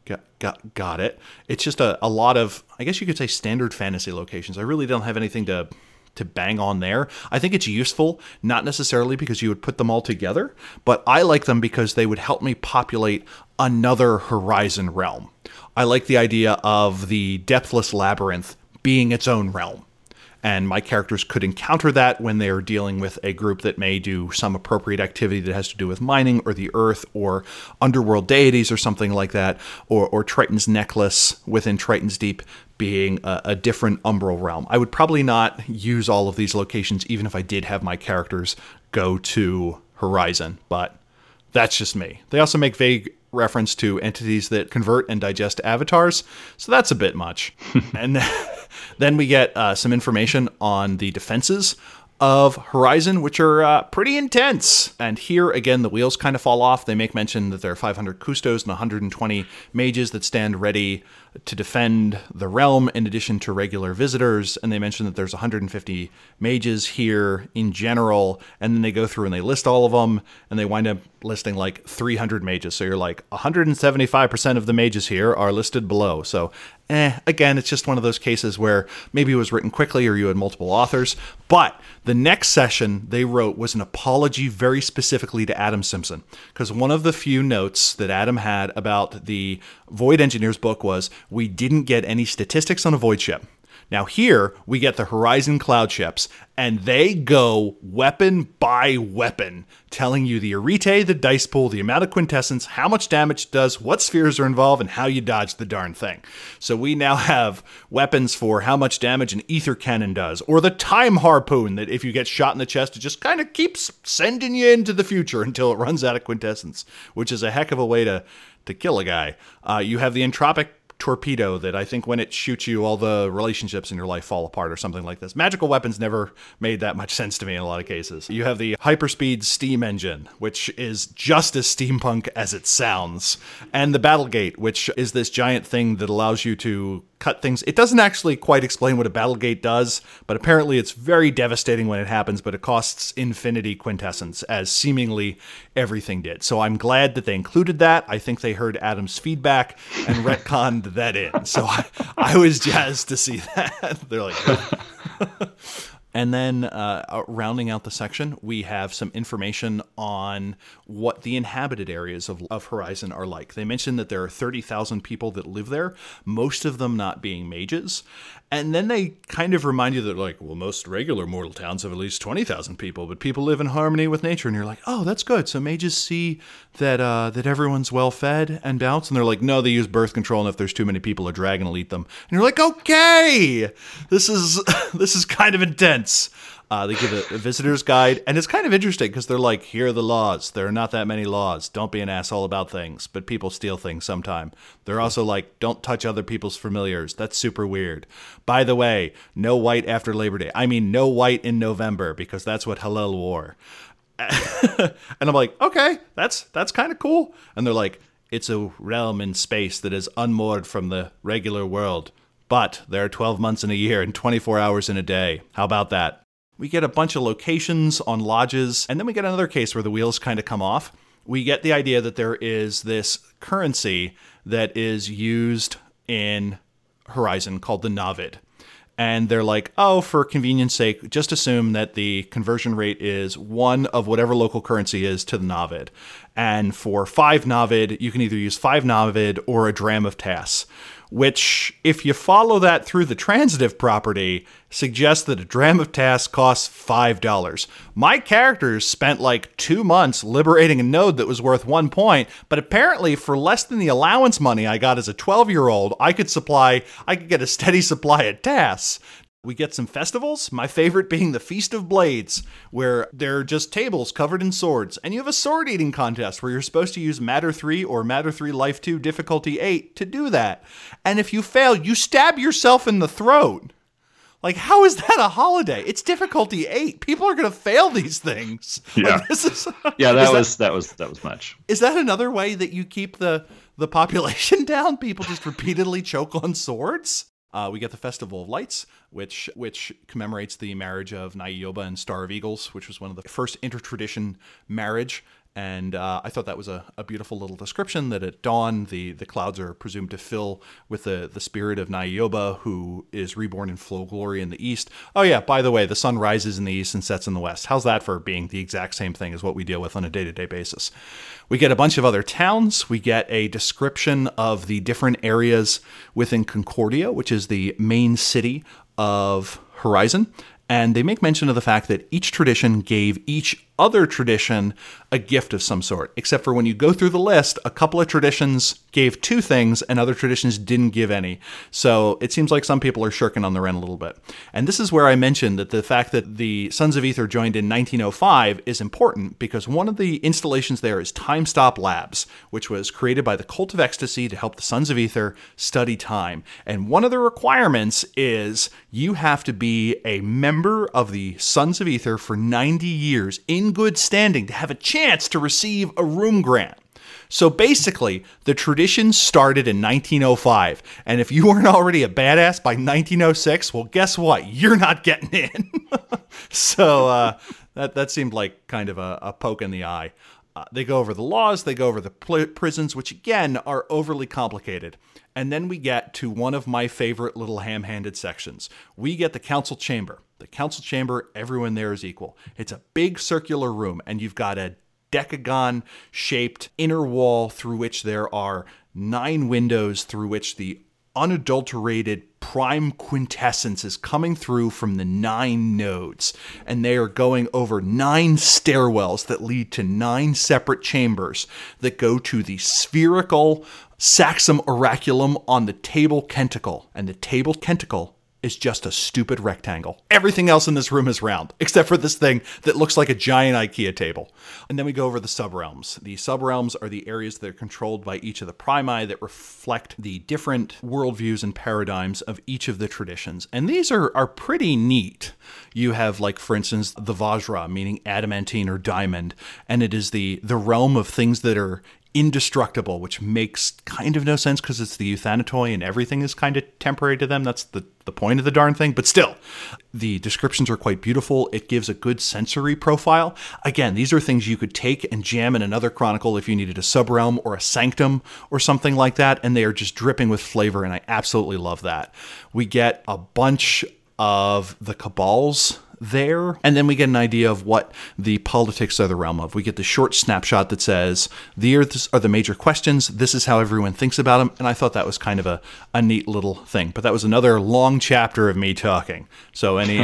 Got it. It's just a lot of, I guess you could say, standard fantasy locations. I really don't have anything to bang on there. I think it's useful, not necessarily because you would put them all together, but I like them because they would help me populate another Horizon realm. I like the idea of the Depthless Labyrinth being its own realm. And my characters could encounter that when they're dealing with a group that may do some appropriate activity that has to do with mining or the earth or underworld deities or something like that, or Triton's Necklace within Triton's Deep being a different umbral realm. I would probably not use all of these locations even if I did have my characters go to Horizon, but that's just me. They also make vague reference to entities that convert and digest avatars, so that's a bit much. And then we get some information on the defenses of Horizon, which are pretty intense. And here, again, the wheels kind of fall off. They make mention that there are 500 Custos and 120 mages that stand ready to defend the realm in addition to regular visitors. And they mention that there's 150 mages here in general. And then they go through and they list all of them. And they wind up listing like 300 mages. So you're like, 175% of the mages here are listed below. So again, it's just one of those cases where maybe it was written quickly or you had multiple authors. But the next session they wrote was an apology very specifically to Adam Simpson. Because one of the few notes that Adam had about the Void Engineers book was, we didn't get any statistics on a Void ship. Now here, we get the Horizon Cloud ships, and they go weapon by weapon, telling you the arete, the dice pool, the amount of quintessence, how much damage it does, what spheres are involved, and how you dodge the darn thing. So we now have weapons for how much damage an ether cannon does, or the time harpoon that if you get shot in the chest, it just kind of keeps sending you into the future until it runs out of quintessence, which is a heck of a way to kill a guy. You have the entropic torpedo that I think when it shoots you, all the relationships in your life fall apart or something like this. Magical weapons never made that much sense to me in a lot of cases. You have the hyperspeed steam engine, which is just as steampunk as it sounds. And the battle gate, which is this giant thing that allows you to cut things. It doesn't actually quite explain what a battle gate does, but apparently it's very devastating when it happens, but it costs infinity quintessence, as seemingly everything did. So I'm glad that they included that. I think they heard Adam's feedback and retconned that in. So I was jazzed to see that. They're like... And then rounding out the section, we have some information on what the inhabited areas of Horizon are like. They mention that there are 30,000 people that live there, most of them not being mages. And then they kind of remind you that, like, well, most regular mortal towns have at least 20,000 people, but people live in harmony with nature. And you're like, oh, that's good. So mages see that that everyone's well fed and balanced. And they're like, no, they use birth control, and if there's too many people, a dragon will eat them. And you're like, okay, this is kind of intense. They give a visitor's guide, and it's kind of interesting because they're like, here are the laws. There are not that many laws. Don't be an asshole about things, but people steal things sometime. They're also like, don't touch other people's familiars. That's super weird. By the way, no white after Labor Day. I mean, no white in November, because that's what Hillel wore. And I'm like, okay, that's kind of cool. And they're like, it's a realm in space that is unmoored from the regular world. But there are 12 months in a year and 24 hours in a day. How about that? We get a bunch of locations on lodges, and then we get another case where the wheels kind of come off. We get the idea that there is this currency that is used in Horizon called the Navid. And they're like, oh, for convenience sake, just assume that the conversion rate is 1 of whatever local currency is to the Navid. And for 5 Navid, you can either use 5 Navid or a dram of Tass, which, if you follow that through the transitive property, suggests that a dram of Tass costs $5. My characters spent like 2 months liberating a node that was worth 1 point, but apparently for less than the allowance money I got as a 12-year-old, I could get a steady supply of Tass. We get some festivals, my favorite being the Feast of Blades, where they're just tables covered in swords, and you have a sword eating contest where you're supposed to use Matter 3 or Matter 3 Life 2 difficulty 8 to do that. And if you fail, you stab yourself in the throat. Like, how is that a holiday? It's difficulty 8. People are going to fail these things. Yeah. Like, this is, yeah, that was much. Is that another way that you keep the population down? People just repeatedly choke on swords? We get the Festival of Lights, which commemorates the marriage of Niobe and Star of Eagles, which was one of the first intertradition marriage. And I thought that was a beautiful little description, that at dawn, the clouds are presumed to fill with the spirit of Niobe, who is reborn in full glory in the east. Oh yeah, by the way, the sun rises in the east and sets in the west. How's that for being the exact same thing as what we deal with on a day-to-day basis? We get a bunch of other towns. We get a description of the different areas within Concordia, which is the main city of Horizon. And they make mention of the fact that each tradition gave each other tradition a gift of some sort, except for when you go through the list, a couple of traditions gave 2 things and other traditions didn't give any. So it seems like some people are shirking on the rent a little bit. And this is where I mentioned that the fact that the Sons of Aether joined in 1905 is important, because one of the installations there is Time Stop Labs, which was created by the Cult of Ecstasy to help the Sons of Aether study time. And one of the requirements is you have to be a member of the Sons of Aether for 90 years in good standing to have a chance to receive a room grant. So basically, the tradition started in 1905, and if you weren't already a badass by 1906, well, guess what? You're not getting in. So that seemed like kind of a poke in the eye. They go over the laws, they go over the prisons, which again are overly complicated. And then we get to one of my favorite little ham-handed sections. We get the council chamber. The council chamber, everyone there is equal. It's a big circular room, and you've got a decagon-shaped inner wall through which there are 9 windows through which the unadulterated prime quintessence is coming through from the 9 nodes. And they are going over 9 stairwells that lead to 9 separate chambers that go to the spherical Saxum Oraculum on the Table Kentacle. And the Table Kentacle is just a stupid rectangle. Everything else in this room is round, except for this thing that looks like a giant IKEA table. And then we go over the subrealms. The subrealms are the areas that are controlled by each of the primi that reflect the different worldviews and paradigms of each of the traditions. And these are pretty neat. You have, like, for instance, the Vajra, meaning adamantine or diamond, and it is the realm of things that are indestructible, which makes kind of no sense because it's the Euthanatoi and everything is kind of temporary to them. That's the point of the darn thing. But still, the descriptions are quite beautiful. It gives a good sensory profile. Again, these are things you could take and jam in another chronicle if you needed a subrealm or a sanctum or something like that, and they are just dripping with flavor, and I absolutely love that. We get a bunch of the cabals there, and then we get an idea of what the politics are the realm of. We get the short snapshot that says, these are the major questions, this is how everyone thinks about them, and I thought that was kind of a neat little thing. But that was another long chapter of me talking. So any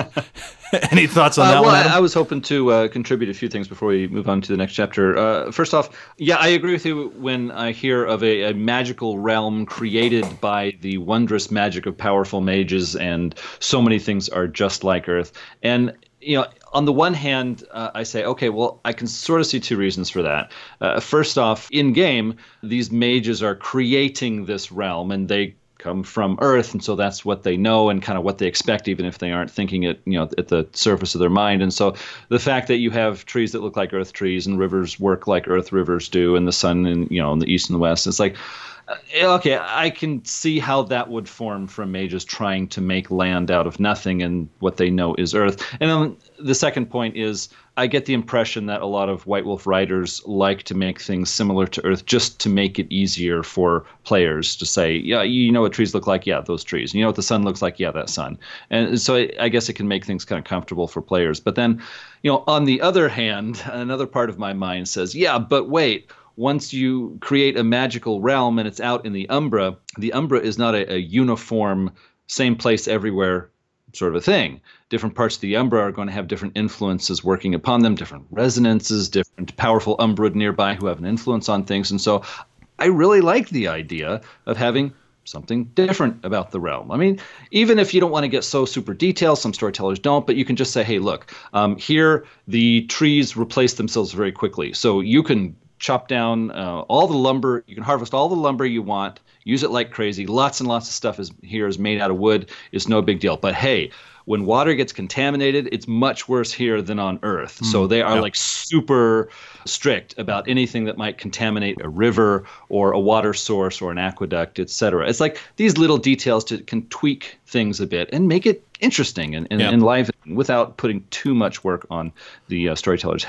any thoughts on that one, Adam? I was hoping to contribute a few things before we move on to the next chapter. First off, yeah, I agree with you when I hear of a magical realm created by the wondrous magic of powerful mages, and so many things are just like Earth. And, you know, on the one hand, I say, okay, well, I can sort of see 2 reasons for that. First off, in-game, these mages are creating this realm, and they come from Earth, and so that's what they know and kind of what they expect, even if they aren't thinking it, you know, at the surface of their mind. And so the fact that you have trees that look like Earth trees and rivers work like Earth rivers do, and the sun, in, you know, in the east and the west, it's like, okay, I can see how that would form from mages trying to make land out of nothing, and what they know is Earth. And then the second point is, I get the impression that a lot of White Wolf writers like to make things similar to Earth just to make it easier for players to say, yeah, you know what trees look like? Yeah, those trees. You know what the sun looks like? Yeah, that sun. And so I guess it can make things kind of comfortable for players. But then, you know, on the other hand, another part of my mind says, yeah, but wait, once you create a magical realm and it's out in the Umbra is not a uniform, same place everywhere sort of a thing. Different parts of the Umbra are going to have different influences working upon them, different resonances, different powerful Umbrad nearby who have an influence on things. And so I really like the idea of having something different about the realm. I mean, even if you don't want to get so super detailed, some storytellers don't, but you can just say, hey, look, here the trees replace themselves very quickly. So you can chop down all the lumber. You can harvest all the lumber you want, use it like crazy. Lots and lots of stuff is made out of wood. It's no big deal. But hey, when water gets contaminated, it's much worse here than on Earth. So they are like super strict about anything that might contaminate a river or a water source or an aqueduct, etc. It's like these little details can tweak things a bit and make it interesting and enlivening without putting too much work on the storyteller's head.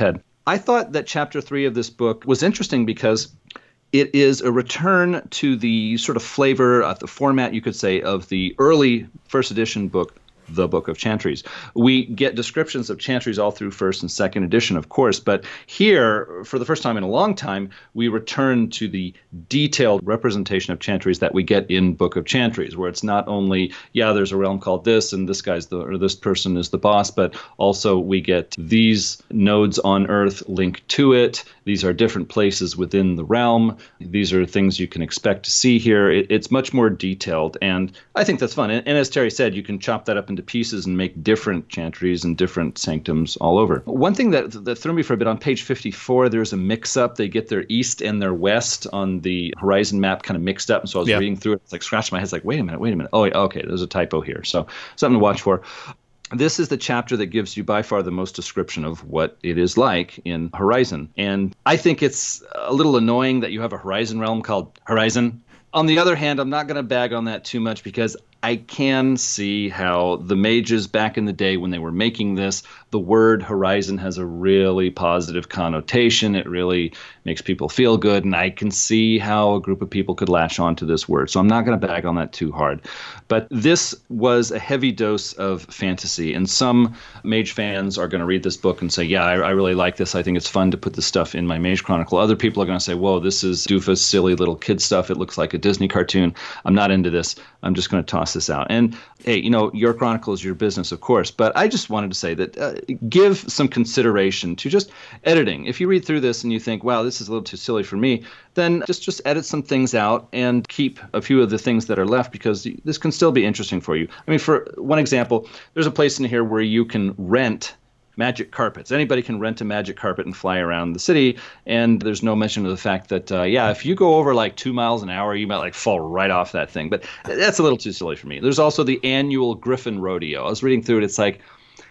I thought that chapter 3 of this book was interesting because it is a return to the sort of flavor, the format, you could say, of the early first edition book, The Book of Chantries. We get descriptions of chantries all through first and second edition, of course, but here, for the first time in a long time, we return to the detailed representation of chantries that we get in Book of Chantries, where it's not only, there's a realm called this, and this this person is the boss, but also we get these nodes on Earth linked to it. These are different places within the realm. These are things you can expect to see here. It's much more detailed, and I think that's fun. And as Terry said, you can chop that up into pieces and make different chantries and different sanctums all over. One thing that threw me for a bit, on page 54, there's a mix-up. They get their east and their west on the horizon map kind of mixed up, and so I was reading through it, it's like scratching my head, it's like, wait a minute. Oh, okay, there's a typo here. So something to watch for. This is the chapter that gives you by far the most description of what it is like in Horizon. And I think it's a little annoying that you have a Horizon realm called Horizon. On the other hand, I'm not going to bag on that too much because I can see how the mages back in the day when they were making this, the word Horizon has a really positive connotation. It really makes people feel good, and I can see how a group of people could latch on to this word. So I'm not going to bag on that too hard. But this was a heavy dose of fantasy, and some mage fans are going to read this book and say, I really like this. I think it's fun to put this stuff in my Mage Chronicle. Other people are going to say, whoa, this is doofus, silly little kid stuff. It looks like a Disney cartoon. I'm not into this. I'm just going to toss this out. And hey, your Chronicle is your business, of course, but I just wanted to say that give some consideration to just editing. If you read through this and you think, wow, this is a little too silly for me, then just edit some things out and keep a few of the things that are left, because this can still be interesting for you. I mean, for one example, there's a place in here where you can rent magic carpets. Anybody can rent a magic carpet and fly around the city, and there's no mention of the fact that, if you go over like 2 miles an hour, you might fall right off that thing. But that's a little too silly for me. There's also the annual Griffin Rodeo. I was reading through it. It's like,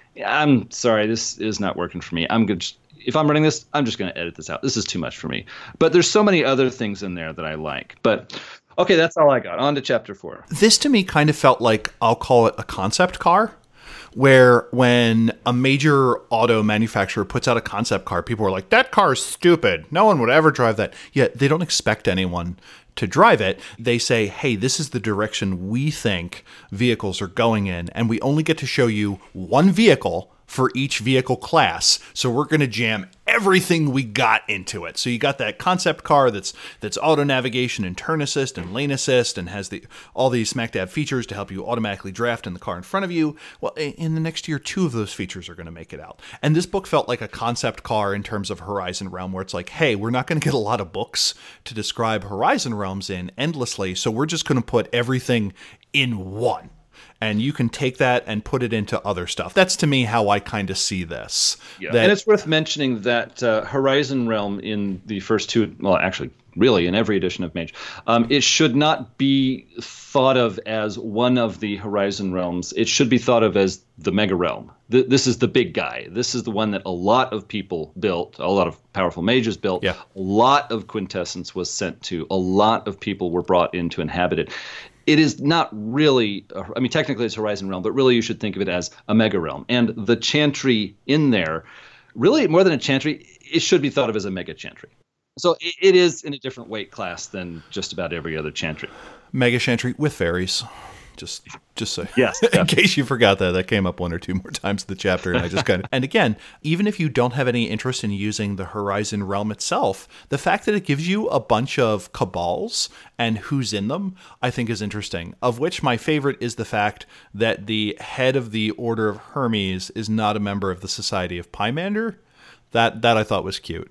I'm sorry, this is not working for me. If I'm running this, I'm just going to edit this out. This is too much for me. But there's so many other things in there that I like. But okay, that's all I got. On to chapter 4. This to me kind of felt like, I'll call it a concept car, where when a major auto manufacturer puts out a concept car, people are like, that car's stupid. No one would ever drive that. Yet they don't expect anyone to drive it. They say, hey, this is the direction we think vehicles are going in, and we only get to show you one vehicle for each vehicle class. So we're going to jam everything we got into it. So you got that concept car that's auto navigation and turn assist and lane assist and has all these smack dab features to help you automatically draft in the car in front of you. Well, in the next year, 2 of those features are going to make it out. And this book felt like a concept car in terms of Horizon Realm, where it's like, hey, we're not going to get a lot of books to describe Horizon Realms in endlessly. So we're just going to put everything in one. And you can take that and put it into other stuff. That's, to me, how I kind of see this. Yeah. And it's worth mentioning that Horizon Realm in the first 2, well, actually, really in every edition of Mage, it should not be thought of as one of the Horizon Realms. It should be thought of as the Mega Realm. This is the big guy. This is the one that a lot of people built, a lot of powerful mages built. Yeah. A lot of quintessence was sent to. A lot of people were brought in to inhabit it. It is not really, technically it's Horizon Realm, but really you should think of it as a Mega Realm. And the chantry in there, really more than a chantry, it should be thought of as a Mega Chantry. So it is in a different weight class than just about every other chantry. Mega Chantry with fairies. Just so yes, in case you forgot that came up 1 or 2 more times in the chapter, and I just and again, even if you don't have any interest in using the Horizon Realm itself, the fact that it gives you a bunch of cabals and who's in them, I think is interesting. Of which my favorite is the fact that the head of the Order of Hermes is not a member of the Society of Pymander. That I thought was cute.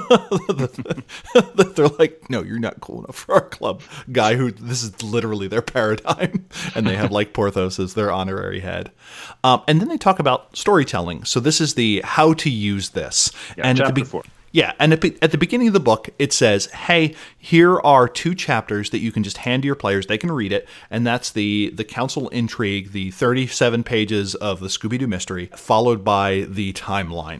They're like, no, you're not cool enough for our club. Guy who, this is literally their paradigm. And they have Porthos as their honorary head. And then they talk about storytelling. So this is the how to use this. Yeah, and chapter 4. Yeah, and at the beginning of the book, it says, hey, here are 2 chapters that you can just hand to your players. They can read it, and that's the Council Intrigue, the 37 pages of the Scooby-Doo mystery, followed by the timeline.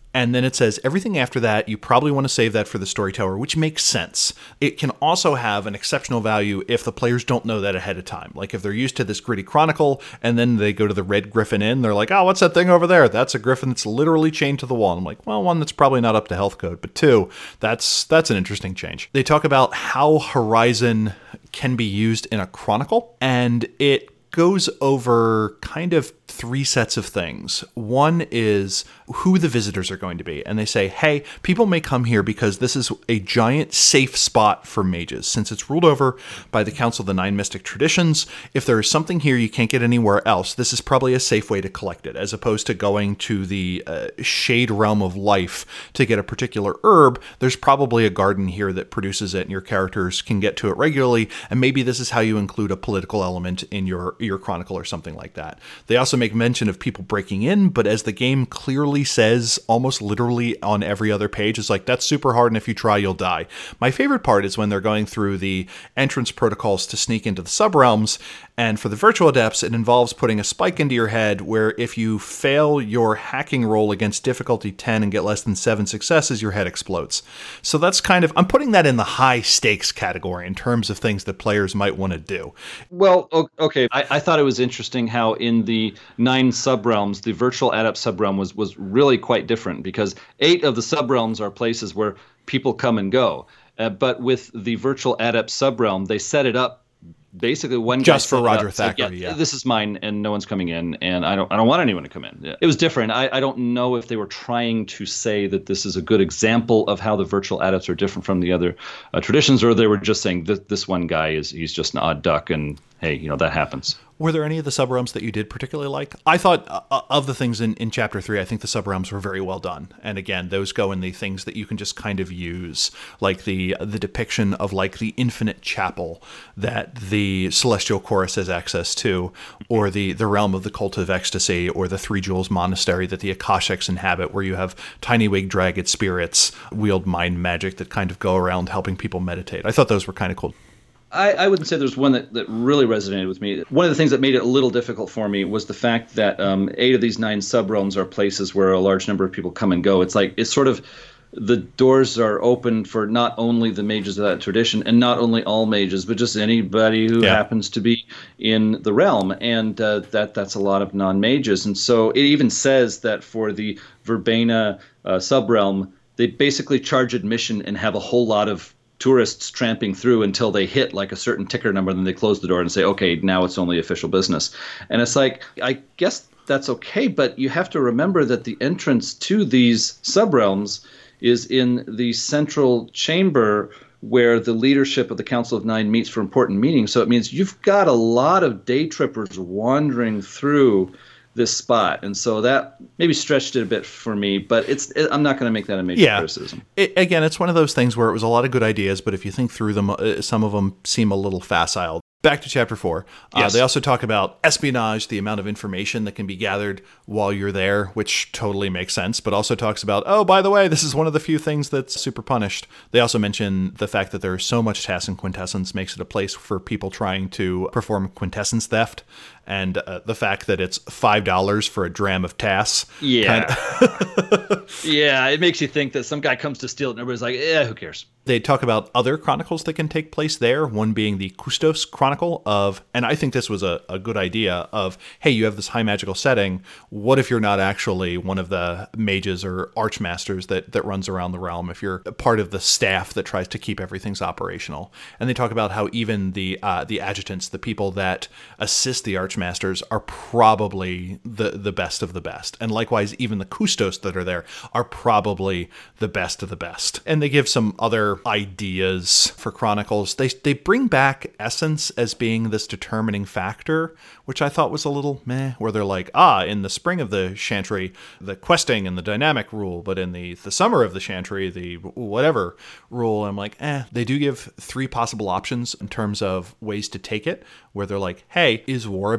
And then it says everything after that, you probably want to save that for the storyteller, which makes sense. It can also have an exceptional value if the players don't know that ahead of time. Like if they're used to this gritty chronicle and then they go to the Red Griffin Inn, they're like, oh, what's that thing over there? That's a griffin that's literally chained to the wall. And I'm like, well, one, that's probably not up to health code, but two, that's an interesting change. They talk about how Horizon can be used in a chronicle, and it goes over kind of three sets of things. One is who the visitors are going to be. And they say, hey, people may come here because this is a giant safe spot for mages. Since it's ruled over by the Council of the Nine Mystic Traditions, if there is something here you can't get anywhere else, this is probably a safe way to collect it, as opposed to going to the Shade Realm of Life to get a particular herb. There's probably a garden here that produces it and your characters can get to it regularly. And maybe this is how you include a political element in your chronicle or something like that. They also make mention of people breaking in, but as the game clearly says, almost literally on every other page, it's like, that's super hard, and if you try, you'll die. My favorite part is when they're going through the entrance protocols to sneak into the subrealms, and for the virtual adepts, it involves putting a spike into your head where if you fail your hacking roll against difficulty 10 and get less than 7 successes, your head explodes. So that's kind of, I'm putting that in the high stakes category in terms of things that players might want to do. Well, okay. I thought it was interesting how in the 9 subrealms, the virtual adept subrealm was really quite different, because 8 of the subrealms are places where people come and go. But with the virtual adept subrealm, they set it up basically one just for Roger Thackeray. Yeah, this is mine, and no one's coming in, and I don't want anyone to come in. It was different. I don't know if they were trying to say that this is a good example of how the virtual adepts are different from the other traditions, or they were just saying this one guy he's just an odd duck, and hey, that happens. Were there any of the subrealms that you did particularly like? I thought of the things in Chapter 3, I think the subrealms were very well done. And again, those go in the things that you can just kind of use, like the depiction of like the infinite chapel that the Celestial Chorus has access to, or the realm of the Cult of Ecstasy, or the Three Jewels Monastery that the Akashics inhabit, where you have tiny wig dragged spirits wield mind magic that kind of go around helping people meditate. I thought those were kind of cool. I wouldn't say there's one that really resonated with me. One of the things that made it a little difficult for me was the fact that 8 of these 9 subrealms are places where a large number of people come and go. It's like, it's sort of, the doors are open for not only the mages of that tradition, and not only all mages, but just anybody who happens to be in the realm. And that's a lot of non-mages. And so it even says that for the Verbena subrealm, they basically charge admission and have a whole lot of tourists tramping through until they hit like a certain ticker number, then they close the door and say, okay, now it's only official business. And it's like, I guess that's okay, but you have to remember that the entrance to these subrealms is in the central chamber where the leadership of the Council of Nine meets for important meetings. So it means you've got a lot of day trippers wandering through this spot, and so that maybe stretched it a bit for me, but I'm not going to make that a major criticism. Again, it's one of those things where it was a lot of good ideas, but if you think through them, some of them seem a little facile. Back to Chapter 4. Yes. They also talk about espionage, the amount of information that can be gathered while you're there, which totally makes sense, but also talks about, oh, by the way, this is one of the few things that's super punished. They also mention the fact that there's so much task in Quintessence makes it a place for people trying to perform quintessence theft, and the fact that it's $5 for a dram of TAS. Yeah. Yeah, it makes you think that some guy comes to steal it and everybody's like, who cares? They talk about other chronicles that can take place there, one being the Kustos Chronicle of, and I think this was a good idea of, hey, you have this high magical setting. What if you're not actually one of the mages or archmasters that runs around the realm, if you're part of the staff that tries to keep everything's operational? And they talk about how even the adjutants, the people that assist the archmasters, are probably the best of the best. And likewise, even the Kustos that are there are probably the best of the best. And they give some other ideas for chronicles. They bring back essence as being this determining factor, which I thought was a little meh, where they're like, in the spring of the Chantry, the questing and the dynamic rule, but in the summer of the Chantry, the whatever rule. I'm like, They do give 3 possible options in terms of ways to take it, where they're like, hey, is war about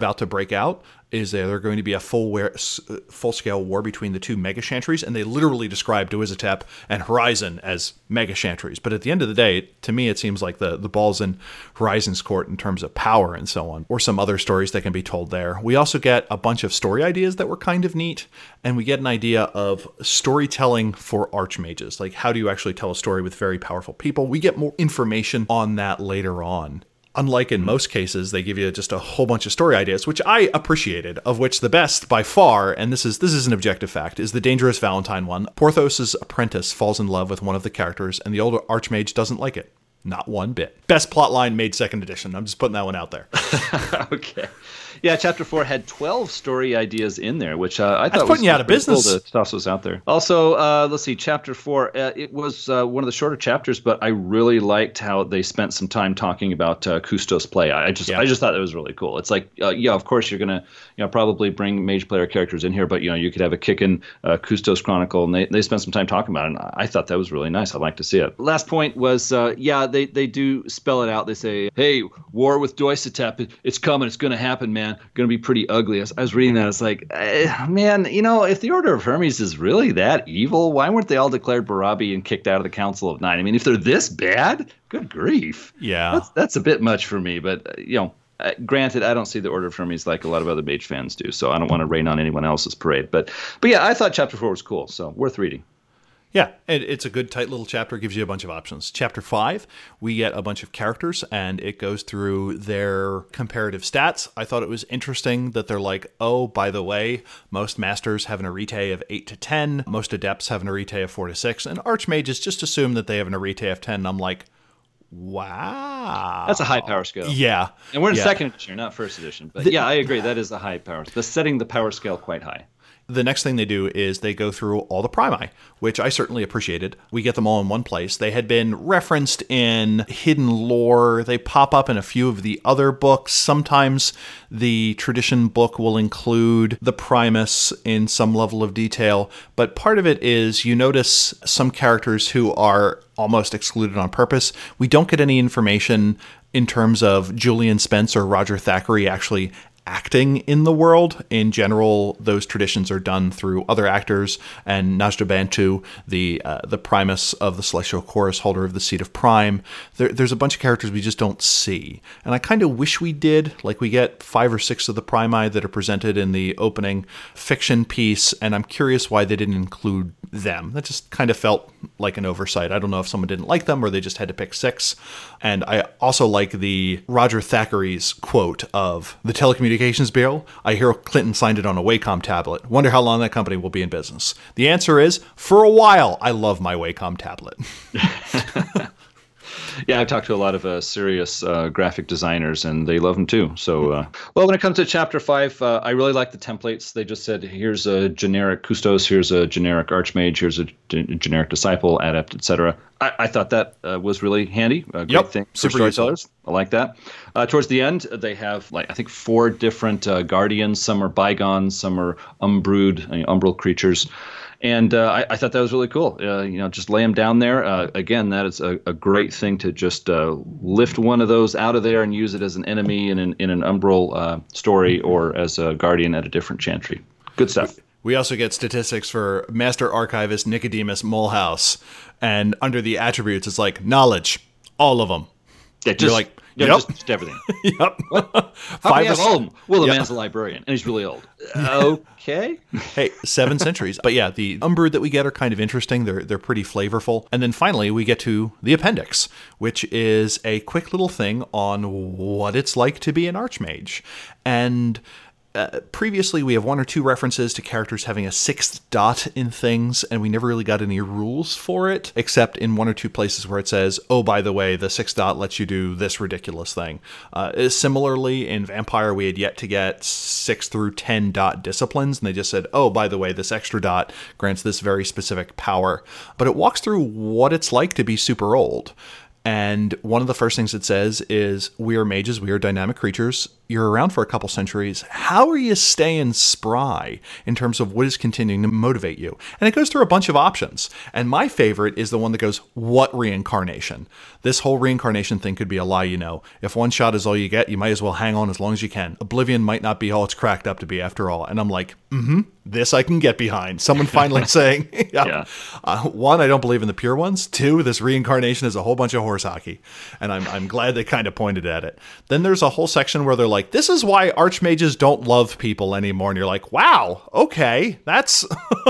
about to break out is there going to be a full-scale war between the two mega chantries, and they literally describe Duizotep and Horizon as mega chantries. But at the end of the day, to me, it seems like the ball's in Horizon's court in terms of power and so on, or some other stories that can be told there. We also get a bunch of story ideas that were kind of neat, and we get an idea of storytelling for archmages. Like, how do you actually tell a story with very powerful people? We get more information on that later on. Unlike in most cases, they give you just a whole bunch of story ideas, which I appreciated, of which the best by far, and this is an objective fact, is the Dangerous Valentine one. Porthos' apprentice falls in love with one of the characters, and the old archmage doesn't like it. Not one bit. Best plotline made second edition. I'm just putting that one out there. Okay. Yeah, Chapter 4 had 12 story ideas in there, which I thought was putting you out of business. Cool to toss those out there. Also, let's see, Chapter 4, it was one of the shorter chapters, but I really liked how they spent some time talking about Kustos play. I just thought that was really cool. It's like, of course you're going to probably bring mage player characters in here, but you could have a Kickin' Kustos Chronicle, and they spent some time talking about it, and I thought that was really nice. I'd like to see it. Last point was, they do spell it out. They say, hey, war with Duizotep, it's coming, it's going to happen, man. Going to be pretty ugly. I was reading that. It's like, man, if the Order of Hermes is really that evil, why weren't they all declared Barabi and kicked out of the Council of Nine? I mean, if they're this bad, good grief. Yeah. That's a bit much for me. But, granted, I don't see the Order of Hermes like a lot of other mage fans do, so I don't want to rain on anyone else's parade. But yeah, I thought Chapter 4 was cool, so worth reading. Yeah, it's a good, tight little chapter. It gives you a bunch of options. Chapter 5, we get a bunch of characters, and it goes through their comparative stats. I thought it was interesting that they're like, oh, by the way, most masters have an arete of 8 to 10. Most adepts have an arete of 4 to 6. And archmages just assume that they have an arete of 10. And I'm like, wow. That's a high power scale. Yeah. And we're in second edition, not first edition. But I agree. That is a high power. That's setting the power scale quite high. The next thing they do is they go through all the primi, which I certainly appreciated. We get them all in one place. They had been referenced in hidden lore. They pop up in a few of the other books. Sometimes the tradition book will include the primus in some level of detail. But part of it is you notice some characters who are almost excluded on purpose. We don't get any information in terms of Julian Spence or Roger Thackeray actually acting in the world. In general, those traditions are done through other actors, and Najda Bantu, the primus of the Celestial Chorus, holder of the Seat of Prime. There's a bunch of characters we just don't see. And I kind of wish we did. Like, we get 5 or 6 of the primi that are presented in the opening fiction piece, and I'm curious why they didn't include them. That just kind of felt like an oversight. I don't know if someone didn't like them or they just had to pick 6. And I also like the Roger Thackeray's quote of the Telecommunications Bureau. I hear Clinton signed it on a Wacom tablet. Wonder how long that company will be in business. The answer is, for a while. I love my Wacom tablet. Yeah, I've talked to a lot of serious graphic designers, and they love them too. So, well, when it comes to Chapter 5, I really like the templates. They just said, here's a generic Kustos, here's a generic Archmage, here's a generic Disciple, Adept, etc. I thought that was really handy. A great thing for storytellers. I like that. Towards the end, they have, I think 4 different Guardians. Some are Bygones, some are umbral creatures. And I thought that was really cool. Just lay them down there. Again, that is a great thing to just lift one of those out of there and use it as an enemy in an umbral story or as a guardian at a different chantry. Good stuff. We also get statistics for Master Archivist Nicodemus Mulhouse. And under the attributes, it's like knowledge, all of them. Yeah, You're like, yep. Just everything. Yep. How do you have all of them? Well, the man's a librarian, and he's really old. Okay. Hey, 7 centuries. But yeah, the Umbrood that we get are kind of interesting. They're pretty flavorful. And then finally, we get to the appendix, which is a quick little thing on what it's like to be an Archmage. And previously, we have 1 or 2 references to characters having a 6th dot in things, and we never really got any rules for it, except in 1 or 2 places where it says, oh, by the way, the 6th dot lets you do this ridiculous thing. Similarly, in Vampire, we had yet to get 6 through 10 dot disciplines, and they just said, oh, by the way, this extra dot grants this very specific power. But it walks through what it's like to be super old. And one of the first things it says is, we are mages, we are dynamic creatures. you're around for a couple centuries, how are you staying spry in terms of what is continuing to motivate you? And it goes through a bunch of options. And my favorite is the one that goes, what reincarnation? This whole reincarnation thing could be a lie, you know. If one shot is all you get, you might as well hang on as long as you can. Oblivion might not be all it's cracked up to be after all. And I'm like, this I can get behind. Someone finally saying, one, I don't believe in the pure ones. Two, this reincarnation is a whole bunch of horse hockey. And I'm glad they kind of pointed at it. Then there's a whole section where they're like, this is why archmages don't love people anymore. And you're like, wow, okay, that's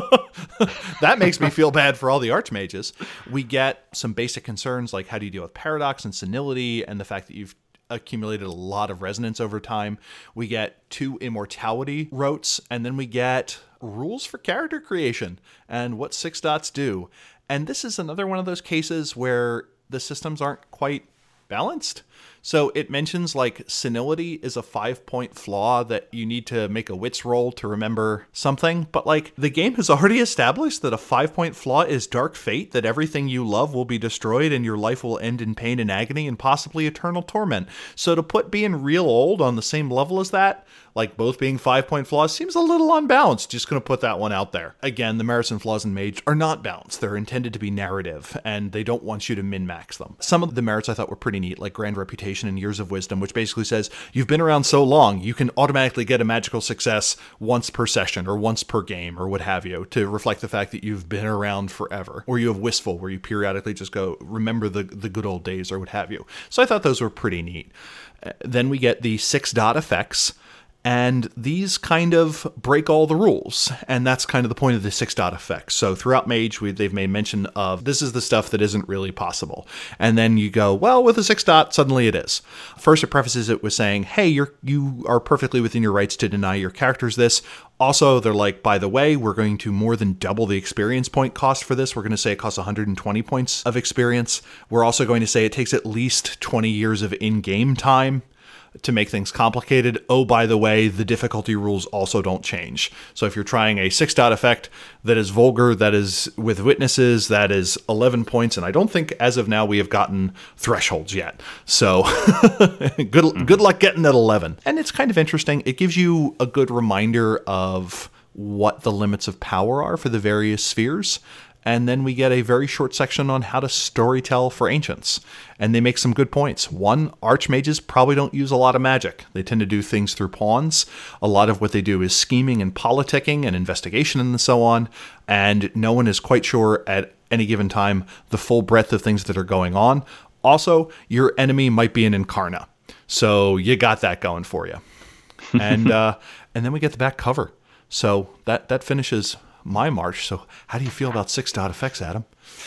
that makes me feel bad for all the archmages. We get some basic concerns like how do you deal with paradox and senility and the fact that you've accumulated a lot of resonance over time. We get 2 immortality rotes, and then we get rules for character creation and what 6 dots do. And this is another one of those cases where the systems aren't quite balanced. So it mentions like senility is a 5-point flaw that you need to make a wits roll to remember something. But like the game has already established that a 5-point flaw is dark fate, that everything you love will be destroyed and your life will end in pain and agony and possibly eternal torment. So to put being real old on the same level as that, like both being 5-point flaws, seems a little unbalanced. Just going to put that one out there. Again, the merits and flaws in Mage are not balanced. They're intended to be narrative, and they don't want you to min-max them. Some of the merits I thought were pretty neat, like Grand Reputation and Years of Wisdom, which basically says, you've been around so long, you can automatically get a magical success once per session, or once per game, or what have you, to reflect the fact that you've been around forever. Or you have Wistful, where you periodically just go, remember the good old days, or what have you. So I thought those were pretty neat. Then we get the 6-dot effects, and these kind of break all the rules. And that's kind of the point of the 6-dot effect. So throughout Mage, they've made mention of this is the stuff that isn't really possible. And then you go, well, with a 6-dot, suddenly it is. First, it prefaces it with saying, hey, you are perfectly within your rights to deny your characters this. Also, they're like, by the way, we're going to more than double the experience point cost for this. We're going to say it costs 120 points of experience. We're also going to say it takes at least 20 years of in-game time to make things complicated. Oh, by the way, the difficulty rules also don't change. So if you're trying a 6-dot effect that is vulgar, that is with witnesses, that is 11 points, and I don't think as of now we have gotten thresholds yet. So good luck getting that 11. And it's kind of interesting. It gives you a good reminder of what the limits of power are for the various spheres. And then we get a very short section on how to storytell for ancients. And they make some good points. One, archmages probably don't use a lot of magic. They tend to do things through pawns. A lot of what they do is scheming and politicking and investigation and so on. And no one is quite sure at any given time the full breadth of things that are going on. Also, your enemy might be an Incarna. So you got that going for you. And then we get the back cover. So that finishes my march. So how do you feel about 6-dot effects, Adam?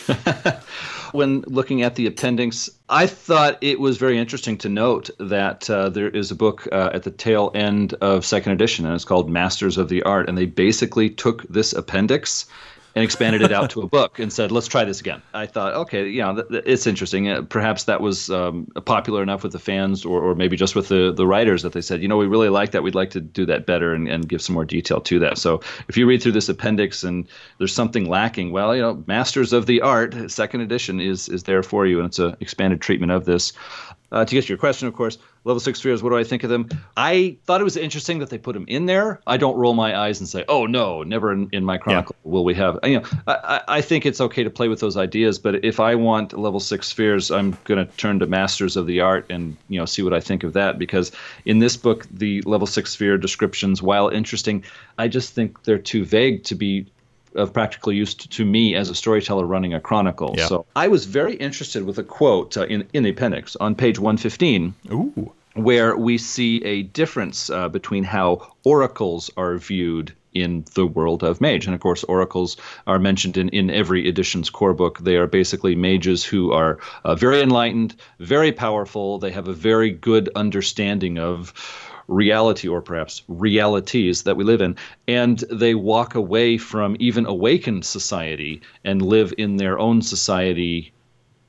When looking at the appendix, I thought it was very interesting to note that there is a book at the tail end of 2nd edition, and it's called Masters of the Art. And they basically took this appendix and expanded it out to a book and said, let's try this again. I thought, okay, it's interesting. Perhaps that was popular enough with the fans or maybe just with the writers that they said, we really like that. We'd like to do that better and give some more detail to that. So if you read through this appendix and there's something lacking, well, Masters of the Art, 2nd edition is there for you, and it's an expanded treatment of this. To get to your question, of course, level 6 spheres, what do I think of them? I thought it was interesting that they put them in there. I don't roll my eyes and say, oh, no, never in my chronicle will we have. I think it's okay to play with those ideas, but if I want level 6 spheres, I'm going to turn to Masters of the Art and see what I think of that, because in this book, the level 6 sphere descriptions, while interesting, I just think they're too vague to be of practical use to me as a storyteller running a chronicle. Yeah. So I was very interested with a quote in the appendix on page 115. Ooh. Where we see a difference between how oracles are viewed in the world of Mage. And of course, oracles are mentioned in every edition's core book. They are basically mages who are very enlightened, very powerful. They have a very good understanding of reality, or perhaps realities that we live in, and they walk away from even awakened society and live in their own society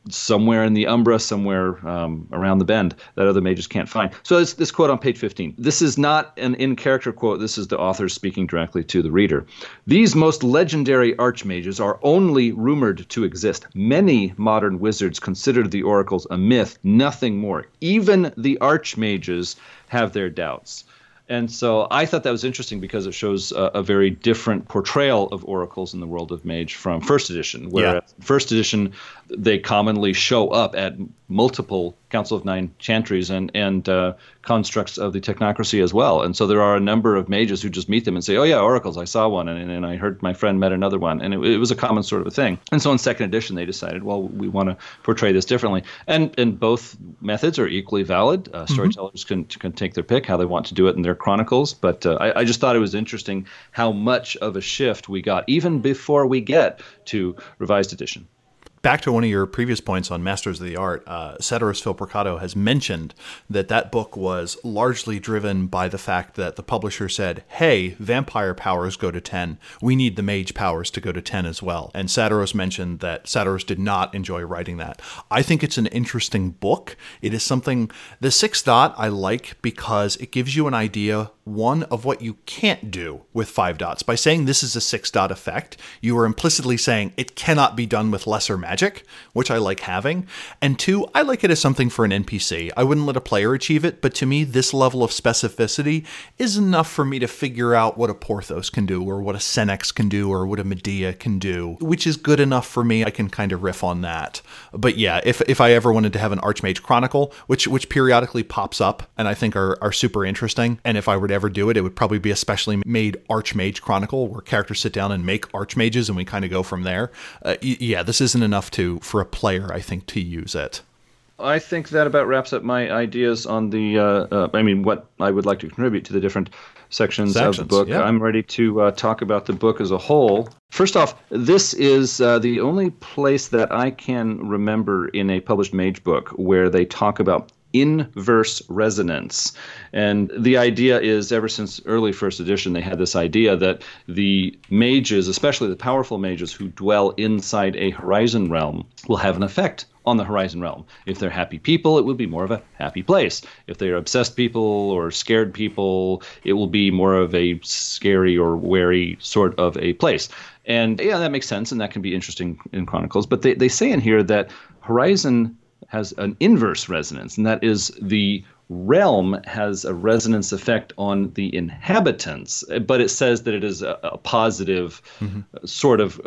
somewhere in the Umbra, somewhere around the bend that other mages can't find. So it's this quote on page 15. This is not an in-character quote. This is the author speaking directly to the reader. These most legendary archmages are only rumored to exist. Many modern wizards consider the oracles a myth, nothing more. Even the archmages have their doubts. And so I thought that was interesting because it shows a very different portrayal of oracles in the world of Mage from first edition, where first edition they commonly show up at multiple Council of Nine chantries and constructs of the technocracy as well. And so there are a number of mages who just meet them and say, oh yeah, oracles, I saw one, and I heard my friend met another one. And it was a common sort of a thing. And so in second edition, they decided, well, we want to portray this differently. And both methods are equally valid. Storytellers can take their pick how they want to do it in their chronicles. But I just thought it was interesting how much of a shift we got, even before we get to revised edition. Back to one of your previous points on Masters of the Art, Satirist Phil Percato has mentioned that book was largely driven by the fact that the publisher said, hey, vampire powers go to 10. We need the mage powers to go to 10 as well. And Satirist mentioned that Satirist did not enjoy writing that. I think it's an interesting book. It is something, the 6 dot I like because it gives you an idea, one, of what you can't do with 5 dots. By saying this is a 6 dot effect, you are implicitly saying it cannot be done with lesser magic, which I like having. And 2, I like it as something for an NPC. I wouldn't let a player achieve it, but to me, this level of specificity is enough for me to figure out what a Porthos can do, or what a Senex can do, or what a Medea can do, which is good enough for me. I can kind of riff on that. But yeah, if I ever wanted to have an Archmage Chronicle, which periodically pops up and I think are super interesting, and if I were to ever do it, it would probably be a specially made Archmage Chronicle where characters sit down and make Archmages and we kind of go from there. Yeah, this isn't enough for a player, I think, to use it. I think that about wraps up my ideas on the, what I would like to contribute to the different sections of the book. Yeah. I'm ready to talk about the book as a whole. First off, this is the only place that I can remember in a published Mage book where they talk about inverse resonance. And the idea is, ever since early first edition, they had this idea that the mages, especially the powerful mages who dwell inside a horizon realm, will have an effect on the horizon realm. If they're happy people, it will be more of a happy place. If they're obsessed people or scared people, it will be more of a scary or wary sort of a place. And yeah, that makes sense, and that can be interesting in Chronicles. But they say in here that horizon has an inverse resonance, and that is the realm has a resonance effect on the inhabitants, but it says that it is a positive sort of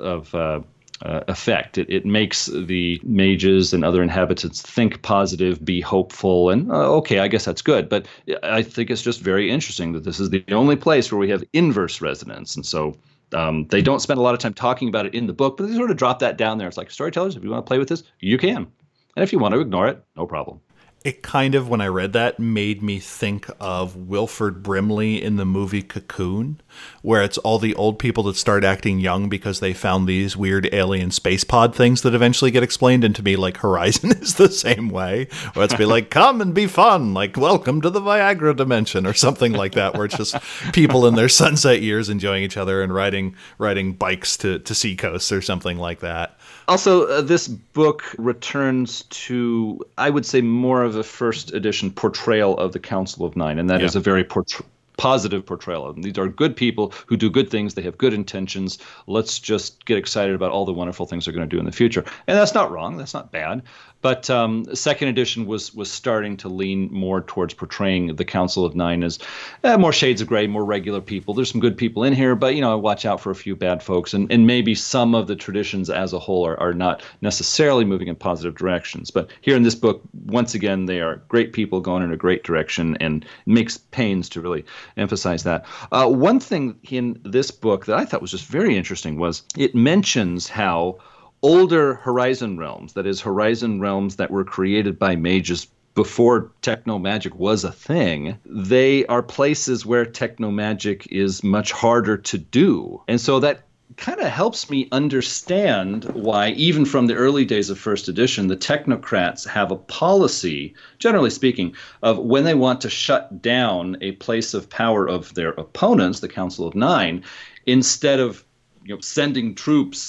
effect. It makes the mages and other inhabitants think positive, be hopeful, and okay, I guess that's good. But I think it's just very interesting that this is the only place where we have inverse resonance, and so they don't spend a lot of time talking about it in the book, but they sort of drop that down there. It's like, storytellers, if you want to play with this, you can. And if you want to ignore it, no problem. It kind of, when I read that, made me think of Wilford Brimley in the movie Cocoon, where it's all the old people that start acting young because they found these weird alien space pod things that eventually get explained. And to me, like, Horizon is the same way, where it's be like, come and be fun, like, welcome to the Viagra dimension, or something like that, where it's just people in their sunset years enjoying each other and riding bikes to seacoasts or something like that. Also, this book returns to, I would say, more of a first edition portrayal of the Council of Nine, and that is a very positive portrayal of them. These are good people who do good things. They have good intentions. Let's just get excited about all the wonderful things they're going to do in the future. And that's not wrong. That's not bad. But second edition was starting to lean more towards portraying the Council of Nine as more shades of gray, more regular people. There's some good people in here, but watch out for a few bad folks. And maybe some of the traditions as a whole are not necessarily moving in positive directions. But here in this book, once again, they are great people going in a great direction, and it makes pains to really emphasize that. One thing in this book that I thought was just very interesting was it mentions how older horizon realms, that is, horizon realms that were created by mages before techno-magic was a thing, they are places where techno-magic is much harder to do. And so that kind of helps me understand why, even from the early days of first edition, the technocrats have a policy, generally speaking, of when they want to shut down a place of power of their opponents, the Council of Nine, instead of sending troops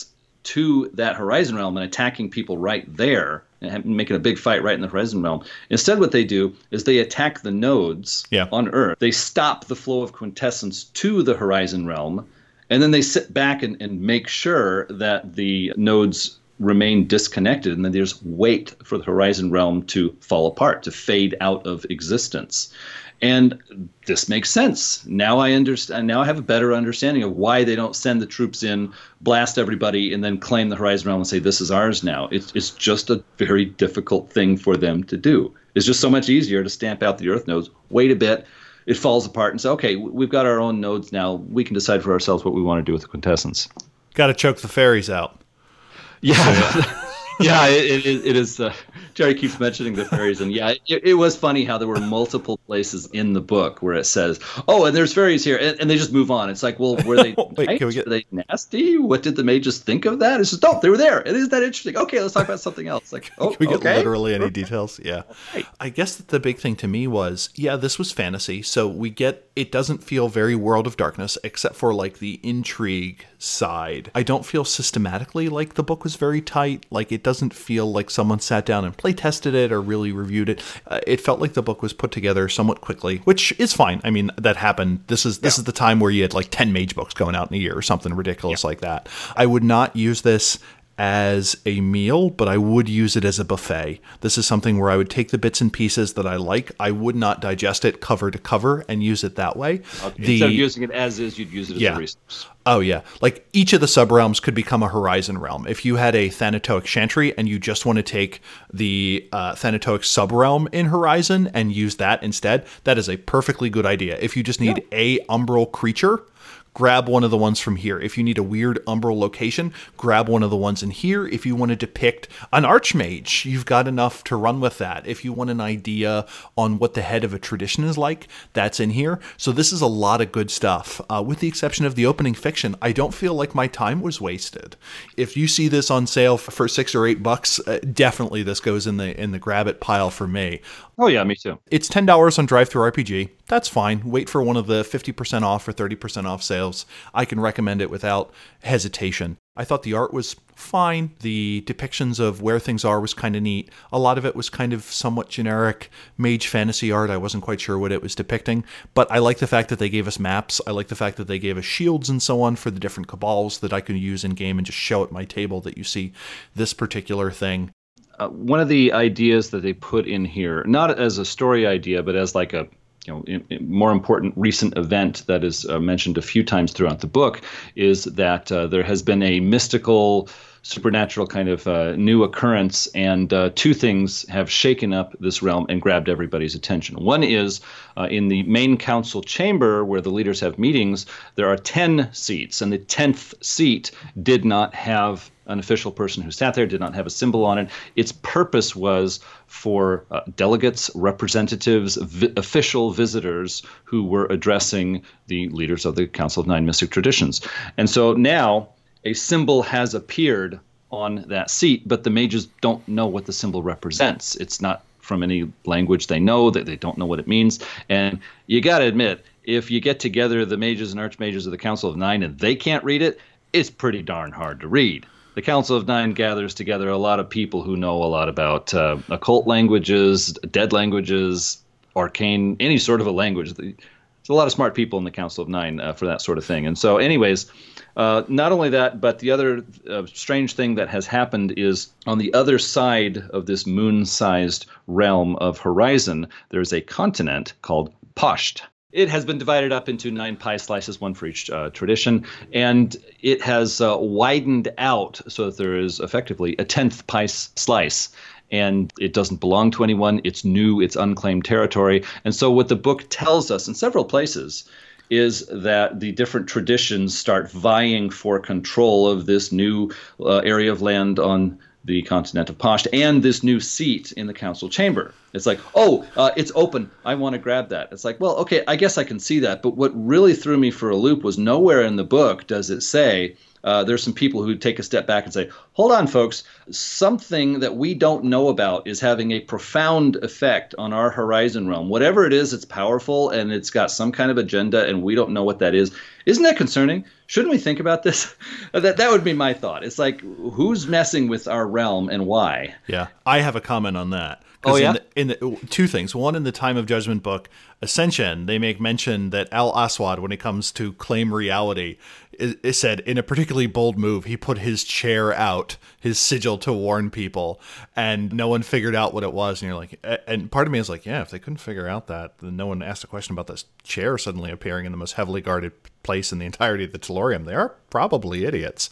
to that Horizon Realm and attacking people right there and making a big fight right in the Horizon Realm. Instead, what they do is they attack the nodes on Earth. They stop the flow of quintessence to the Horizon Realm, and then they sit back and make sure that the nodes remain disconnected, and then they just wait for the Horizon Realm to fall apart, to fade out of existence. And this makes sense. Now I understand. Now I have a better understanding of why they don't send the troops in, blast everybody, and then claim the Horizon Realm and say, this is ours now. It's just a very difficult thing for them to do. It's just so much easier to stamp out the Earth nodes, wait a bit, it falls apart, and say, okay, we've got our own nodes now. We can decide for ourselves what we want to do with the quintessence. Got to choke the fairies out. Yeah. Yeah, it is. Jerry keeps mentioning the fairies, and yeah, it was funny how there were multiple places in the book where it says, "Oh, and there's fairies here," and they just move on. It's like, well, were they nice? Were they nasty? What did the mages think of that? It's just, oh, they were there. It is that interesting. Okay, let's talk about something else. Like, oh, can we get literally any details? Yeah, right. I guess that the big thing to me was, yeah, this was fantasy, so we get it doesn't feel very World of Darkness, except for like the intrigue side. I don't feel systematically like the book was very tight. Like it doesn't feel like someone sat down and play tested it or really reviewed it. It felt like the book was put together somewhat quickly, which is fine. I mean, that happened. This is the time where you had like 10 mage books going out in a year or something ridiculous like that. I would not use this as a meal, but I would use it as a buffet. This is something where I would take the bits and pieces that I like. I would not digest it cover to cover and use it that way. Okay. Instead of using it as is, you'd use it as a resource. Oh, yeah. Like each of the subrealms could become a Horizon realm. If you had a Thanatos Chantry and you just want to take the Thanatos subrealm in Horizon and use that instead, that is a perfectly good idea. If you just need a umbral creature, grab one of the ones from here. If you need a weird umbral location, grab one of the ones in here. If you want to depict an archmage, you've got enough to run with that. If you want an idea on what the head of a tradition is like, that's in here. So this is a lot of good stuff. With the exception of the opening fiction, I don't feel like my time was wasted. If you see this on sale for $6 or $8, definitely this goes in the grab it pile for me. Oh yeah, me too. It's $10 on DriveThruRPG. That's fine. Wait for one of the 50% off or 30% off sales. I can recommend it without hesitation. I thought the art was fine. The depictions of where things are was kind of neat. A lot of it was kind of somewhat generic mage fantasy art. I wasn't quite sure what it was depicting, but I like the fact that they gave us maps. I like the fact that they gave us shields and so on for the different cabals that I can use in game and just show at my table that you see this particular thing. One of the ideas that they put in here, not as a story idea, but as like a more important recent event that is mentioned a few times throughout the book, is that there has been a mystical, supernatural kind of new occurrence, and two things have shaken up this realm and grabbed everybody's attention. One is in the main council chamber where the leaders have meetings, there are 10 seats, and the 10th seat did not have an official person who sat there, did not have a symbol on it. Its purpose was for delegates, representatives, official visitors who were addressing the leaders of the Council of Nine Mystic Traditions. And so now a symbol has appeared on that seat, but the mages don't know what the symbol represents. It's not from any language they know, that they don't know what it means. And you got to admit, if you get together the mages and archmages of the Council of Nine and they can't read it, it's pretty darn hard to read. The Council of Nine gathers together a lot of people who know a lot about occult languages, dead languages, arcane, any sort of a language. There's a lot of smart people in the Council of Nine for that sort of thing. And so anyways, not only that, but the other strange thing that has happened is on the other side of this moon-sized realm of Horizon, there's a continent called Pasht. It has been divided up into 9 pie slices, one for each tradition, and it has widened out so that there is effectively a 10th pie slice. And it doesn't belong to anyone. It's new. It's unclaimed territory. And so what the book tells us in several places is that the different traditions start vying for control of this new area of land on the continent of Pasht and this new seat in the council chamber. It's like, it's open. I want to grab that. It's like, well, okay, I guess I can see that. But what really threw me for a loop was nowhere in the book does it say, there's some people who take a step back and say, hold on, folks, something that we don't know about is having a profound effect on our Horizon realm. Whatever it is, it's powerful and it's got some kind of agenda and we don't know what that is. Isn't that concerning? Shouldn't we think about this? That would be my thought. It's like, who's messing with our realm and why? Yeah, I have a comment on that. Oh, yeah? In the two things. One, in the Time of Judgment book, Ascension, they make mention that Al-Aswad, when it comes to claim reality, it said in a particularly bold move, he put his chair out, his sigil, to warn people, and no one figured out what it was. And you're like, and part of me is like, yeah, if they couldn't figure out that, then no one asked a question about this chair suddenly appearing in the most heavily guarded place in the entirety of the Tellurium. They are probably idiots.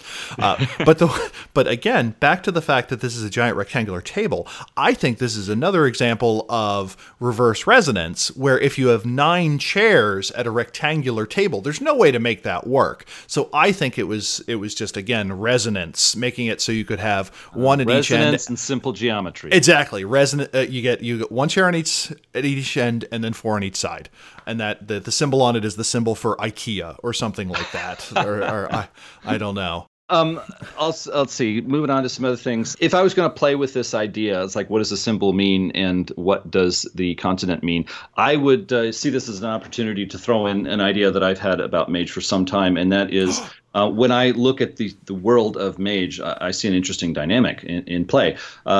But again, back to the fact that this is a giant rectangular table, I think this is another example of reverse resonance, where if you have 9 chairs at a rectangular table, there's no way to make that work. So I think it was just, again, resonance, making it so you could have one at each end. Resonance and simple geometry. Exactly. Resonant. You get 1 chair on at each end, and then 4 on each side. And that the symbol on it is the symbol for IKEA or something like that. or I don't know. Let's see. Moving on to some other things. If I was going to play with this idea, it's like, what does the symbol mean and what does the continent mean? I would see this as an opportunity to throw in an idea that I've had about Mage for some time, and that is when I look at the world of Mage, I see an interesting dynamic in play.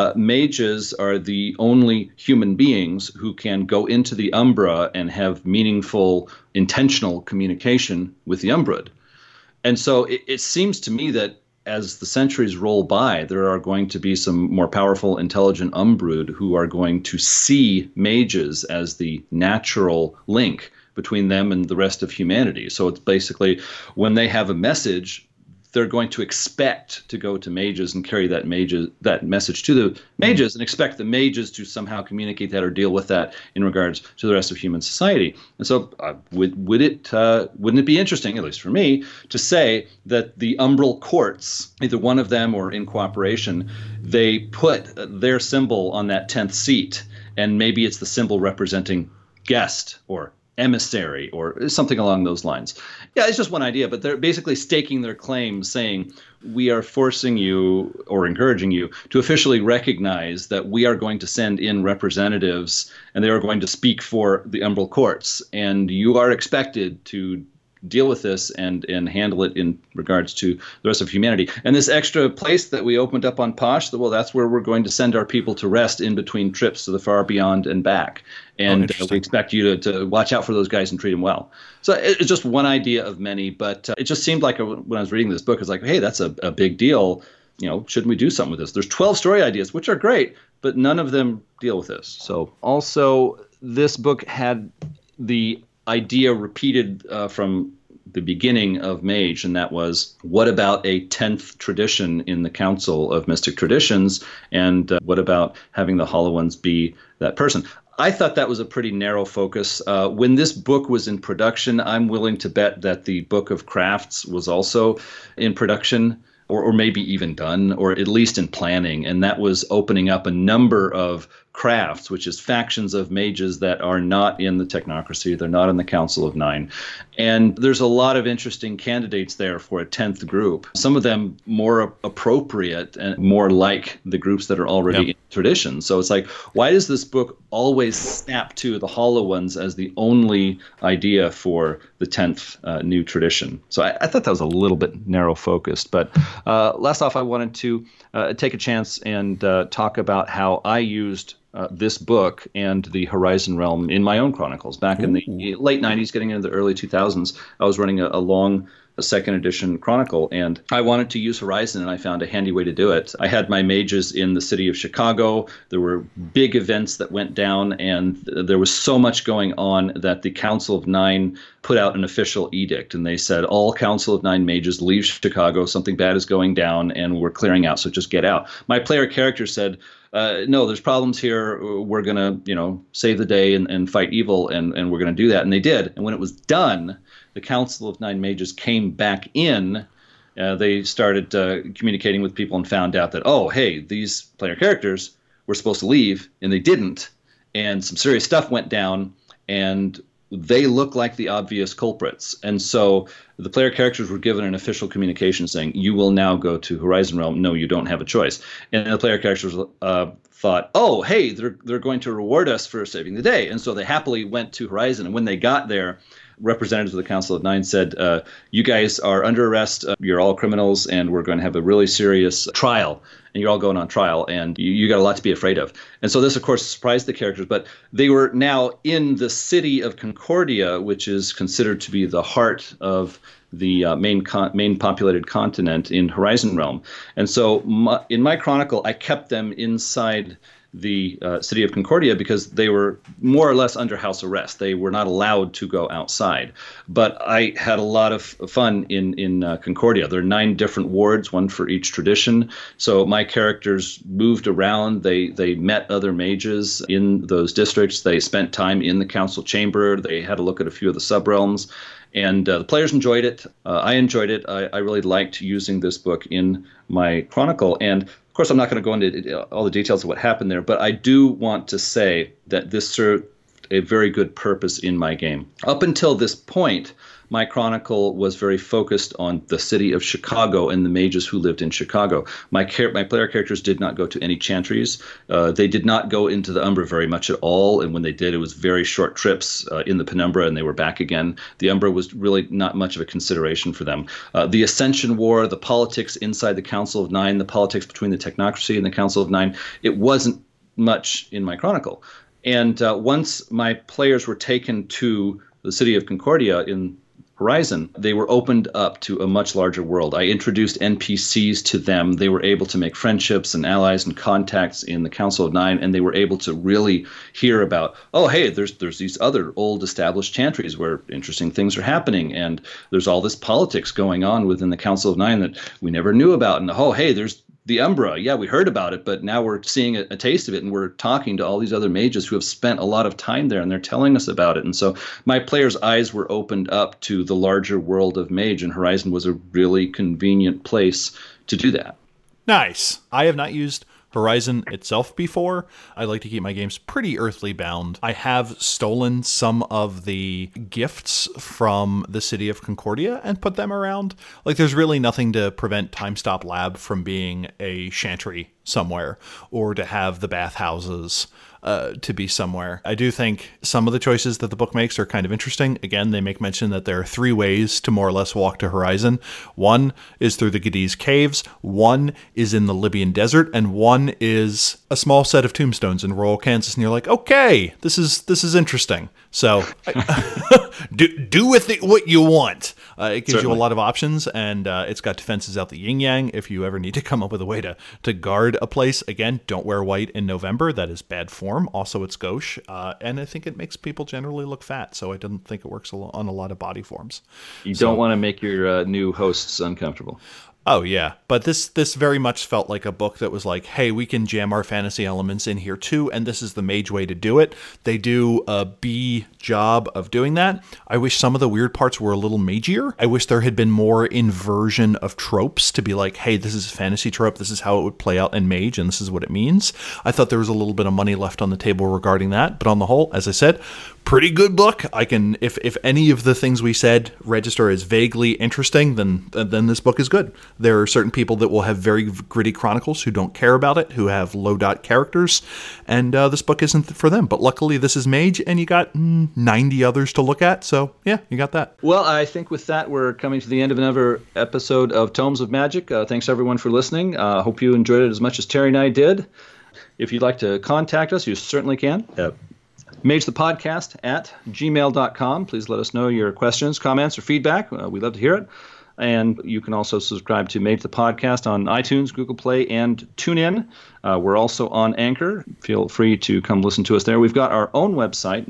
Mages are the only human beings who can go into the Umbra and have meaningful, intentional communication with the Umbrood. And so it seems to me that as the centuries roll by, there are going to be some more powerful, intelligent Umbrood who are going to see mages as the natural link between them and the rest of humanity. So it's basically, when they have a message, they're going to expect to go to mages and carry that message to the mages, and expect the mages to somehow communicate that or deal with that in regards to the rest of human society. And so wouldn't it be interesting, at least for me, to say that the umbral courts, either one of them or in cooperation, they put their symbol on that 10th seat, and maybe it's the symbol representing guest or emissary or something along those lines. Yeah, it's just one idea, but they're basically staking their claim, saying we are forcing you or encouraging you to officially recognize that we are going to send in representatives and they are going to speak for the umbral courts, and you are expected to deal with this and handle it in regards to the rest of humanity. And this extra place that we opened up on Posh, well, that's where we're going to send our people to rest in between trips to the far beyond and back. And we expect you to watch out for those guys and treat them well. So it's just one idea of many, but it just seemed like when I was reading this book, it's like, hey, that's a big deal. Shouldn't we do something with this? There's 12 story ideas, which are great, but none of them deal with this. So also, this book had the idea repeated from the beginning of Mage, and that was, what about a 10th tradition in the Council of Mystic Traditions, and what about having the Hollow Ones be that person? I thought that was a pretty narrow focus. When this book was in production, I'm willing to bet that the Book of Crafts was also in production, or maybe even done, or at least in planning, and that was opening up a number of crafts, which is factions of mages that are not in the Technocracy, they're not in the Council of Nine. And there's a lot of interesting candidates there for a 10th group, some of them more appropriate and more like the groups that are already in tradition. So it's like, why does this book always snap to the Hollow Ones as the only idea for the 10th new tradition? So I thought that was a little bit narrow focused. But last off, I wanted to take a chance and talk about how I used this book and the Horizon Realm in my own chronicles. Back in the late 90s, getting into the early 2000s, I was running a long second edition chronicle, and I wanted to use Horizon, and I found a handy way to do it. I had my mages in the city of Chicago. There were big events that went down, and there was so much going on that the Council of Nine put out an official edict, and they said, all Council of Nine mages leave Chicago. Something bad is going down, and we're clearing out, so just get out. My player character said, no, there's problems here. We're going to, save the day and fight evil, and we're going to do that. And they did. And when it was done, the Council of Nine Mages came back in. They started communicating with people and found out that, oh, hey, these player characters were supposed to leave, and they didn't. And some serious stuff went down, and they look like the obvious culprits. And so the player characters were given an official communication saying, you will now go to Horizon Realm. No, you don't have a choice. And the player characters thought, oh, hey, they're going to reward us for saving the day. And so they happily went to Horizon. And when they got there, representatives of the Council of Nine said, you guys are under arrest, you're all criminals, and we're going to have a really serious trial, and you're all going on trial, and you got a lot to be afraid of. And so this, of course, surprised the characters, but they were now in the city of Concordia, which is considered to be the heart of the main populated continent in Horizon Realm. And so in my chronicle, I kept them inside the city of Concordia because they were more or less under house arrest. They were not allowed to go outside. But I had a lot of fun in Concordia. There are 9 different wards, one for each tradition. So my characters moved around. They met other mages in those districts. They spent time in the council chamber. They had a look at a few of the subrealms. And the players enjoyed it. I enjoyed it. I really liked using this book in my chronicle. And of course, I'm not going to go into all the details of what happened there, but I do want to say that this served a very good purpose in my game. Up until this point, my chronicle was very focused on the city of Chicago and the mages who lived in Chicago. My player characters did not go to any chantries. They did not go into the Umbra very much at all, and when they did, it was very short trips in the Penumbra, and they were back again. The Umbra was really not much of a consideration for them. The Ascension War, the politics inside the Council of Nine, the politics between the Technocracy and the Council of Nine, it wasn't much in my chronicle. And once my players were taken to the city of Concordia in Horizon, they were opened up to a much larger world. I introduced NPCs to them. They were able to make friendships and allies and contacts in the Council of Nine, and they were able to really hear about, oh, hey, there's these other old established chantries where interesting things are happening, and there's all this politics going on within the Council of Nine that we never knew about, and oh, hey, there's the Umbra. Yeah, we heard about it, but now we're seeing a taste of it, and we're talking to all these other mages who have spent a lot of time there, and they're telling us about it. And so my players' eyes were opened up to the larger world of Mage, and Horizon was a really convenient place to do that. Nice. I have not used Horizon itself before. I like to keep my games pretty earthly bound. I have stolen some of the gifts from the city of Concordia and put them around. Like, there's really nothing to prevent Time Stop Lab from being a chantry somewhere, or to have the bathhouses to be somewhere. I do think some of the choices that the book makes are kind of interesting. Again, they make mention that there are 3 ways to more or less walk to Horizon. One is through the Gadiz Caves, one is in the Libyan Desert, and one is a small set of tombstones in rural Kansas. And you're like, okay, this is interesting. So do with it what you want. It gives you a lot of options, and it's got defenses out the yin-yang if you ever need to come up with a way to guard a place. Again, don't wear white in November. That is bad form. Also, it's gauche, and I think it makes people generally look fat, so I don't think it works on a lot of body forms. You don't want to make your new hosts uncomfortable. Oh, yeah. But this very much felt like a book that was like, hey, we can jam our fantasy elements in here too, and this is the Mage way to do it. They do a B job of doing that. I wish some of the weird parts were a little magier. I wish there had been more inversion of tropes to be like, hey, this is a fantasy trope, this is how it would play out in Mage, and this is what it means. I thought there was a little bit of money left on the table regarding that, but on the whole, as I said, pretty good book. I can, if any of the things we said register as vaguely interesting, then this book is good. There are certain people that will have very gritty chronicles who don't care about it, who have low dot characters, and this book isn't for them. But luckily, this is Mage, and you got 90 others to look at, so yeah, you got that. Well, I think with that, we're coming to the end of another episode of Tomes of Magic. Thanks, everyone, for listening. Hope you enjoyed it as much as Terry and I did. If you'd like to contact us, you certainly can. MageThePodcast at gmail.com. Please let us know your questions, comments, or feedback. We'd love to hear it. And you can also subscribe to Mage the Podcast on iTunes, Google Play, and TuneIn. We're also on Anchor. Feel free to come listen to us there. We've got our own website,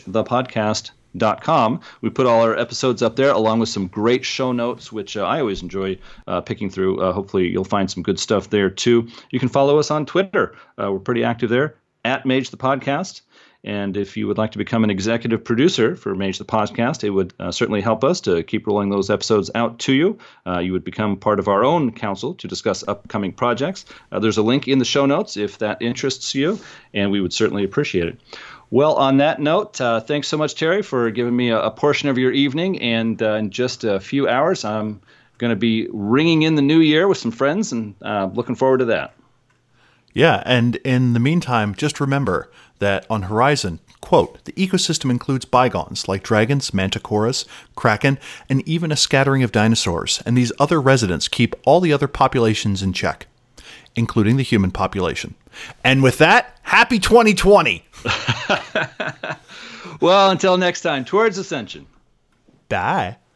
magethepodcast.com. We put all our episodes up there along with some great show notes, which I always enjoy picking through. Hopefully you'll find some good stuff there too. You can follow us on Twitter. We're pretty active there, at Mage the Podcast. And if you would like to become an executive producer for Mage the Podcast, it would certainly help us to keep rolling those episodes out to you. You would become part of our own council to discuss upcoming projects. There's a link in the show notes if that interests you, and we would certainly appreciate it. Well, on that note, thanks so much, Terry, for giving me a portion of your evening. And in just a few hours, I'm going to be ringing in the new year with some friends, and looking forward to that. Yeah, and in the meantime, just remember that on Horizon, quote, the ecosystem includes bygones like dragons, manticoras, kraken, and even a scattering of dinosaurs, and these other residents keep all the other populations in check, including the human population. And with that, happy 2020! Well, until next time, towards Ascension. Bye.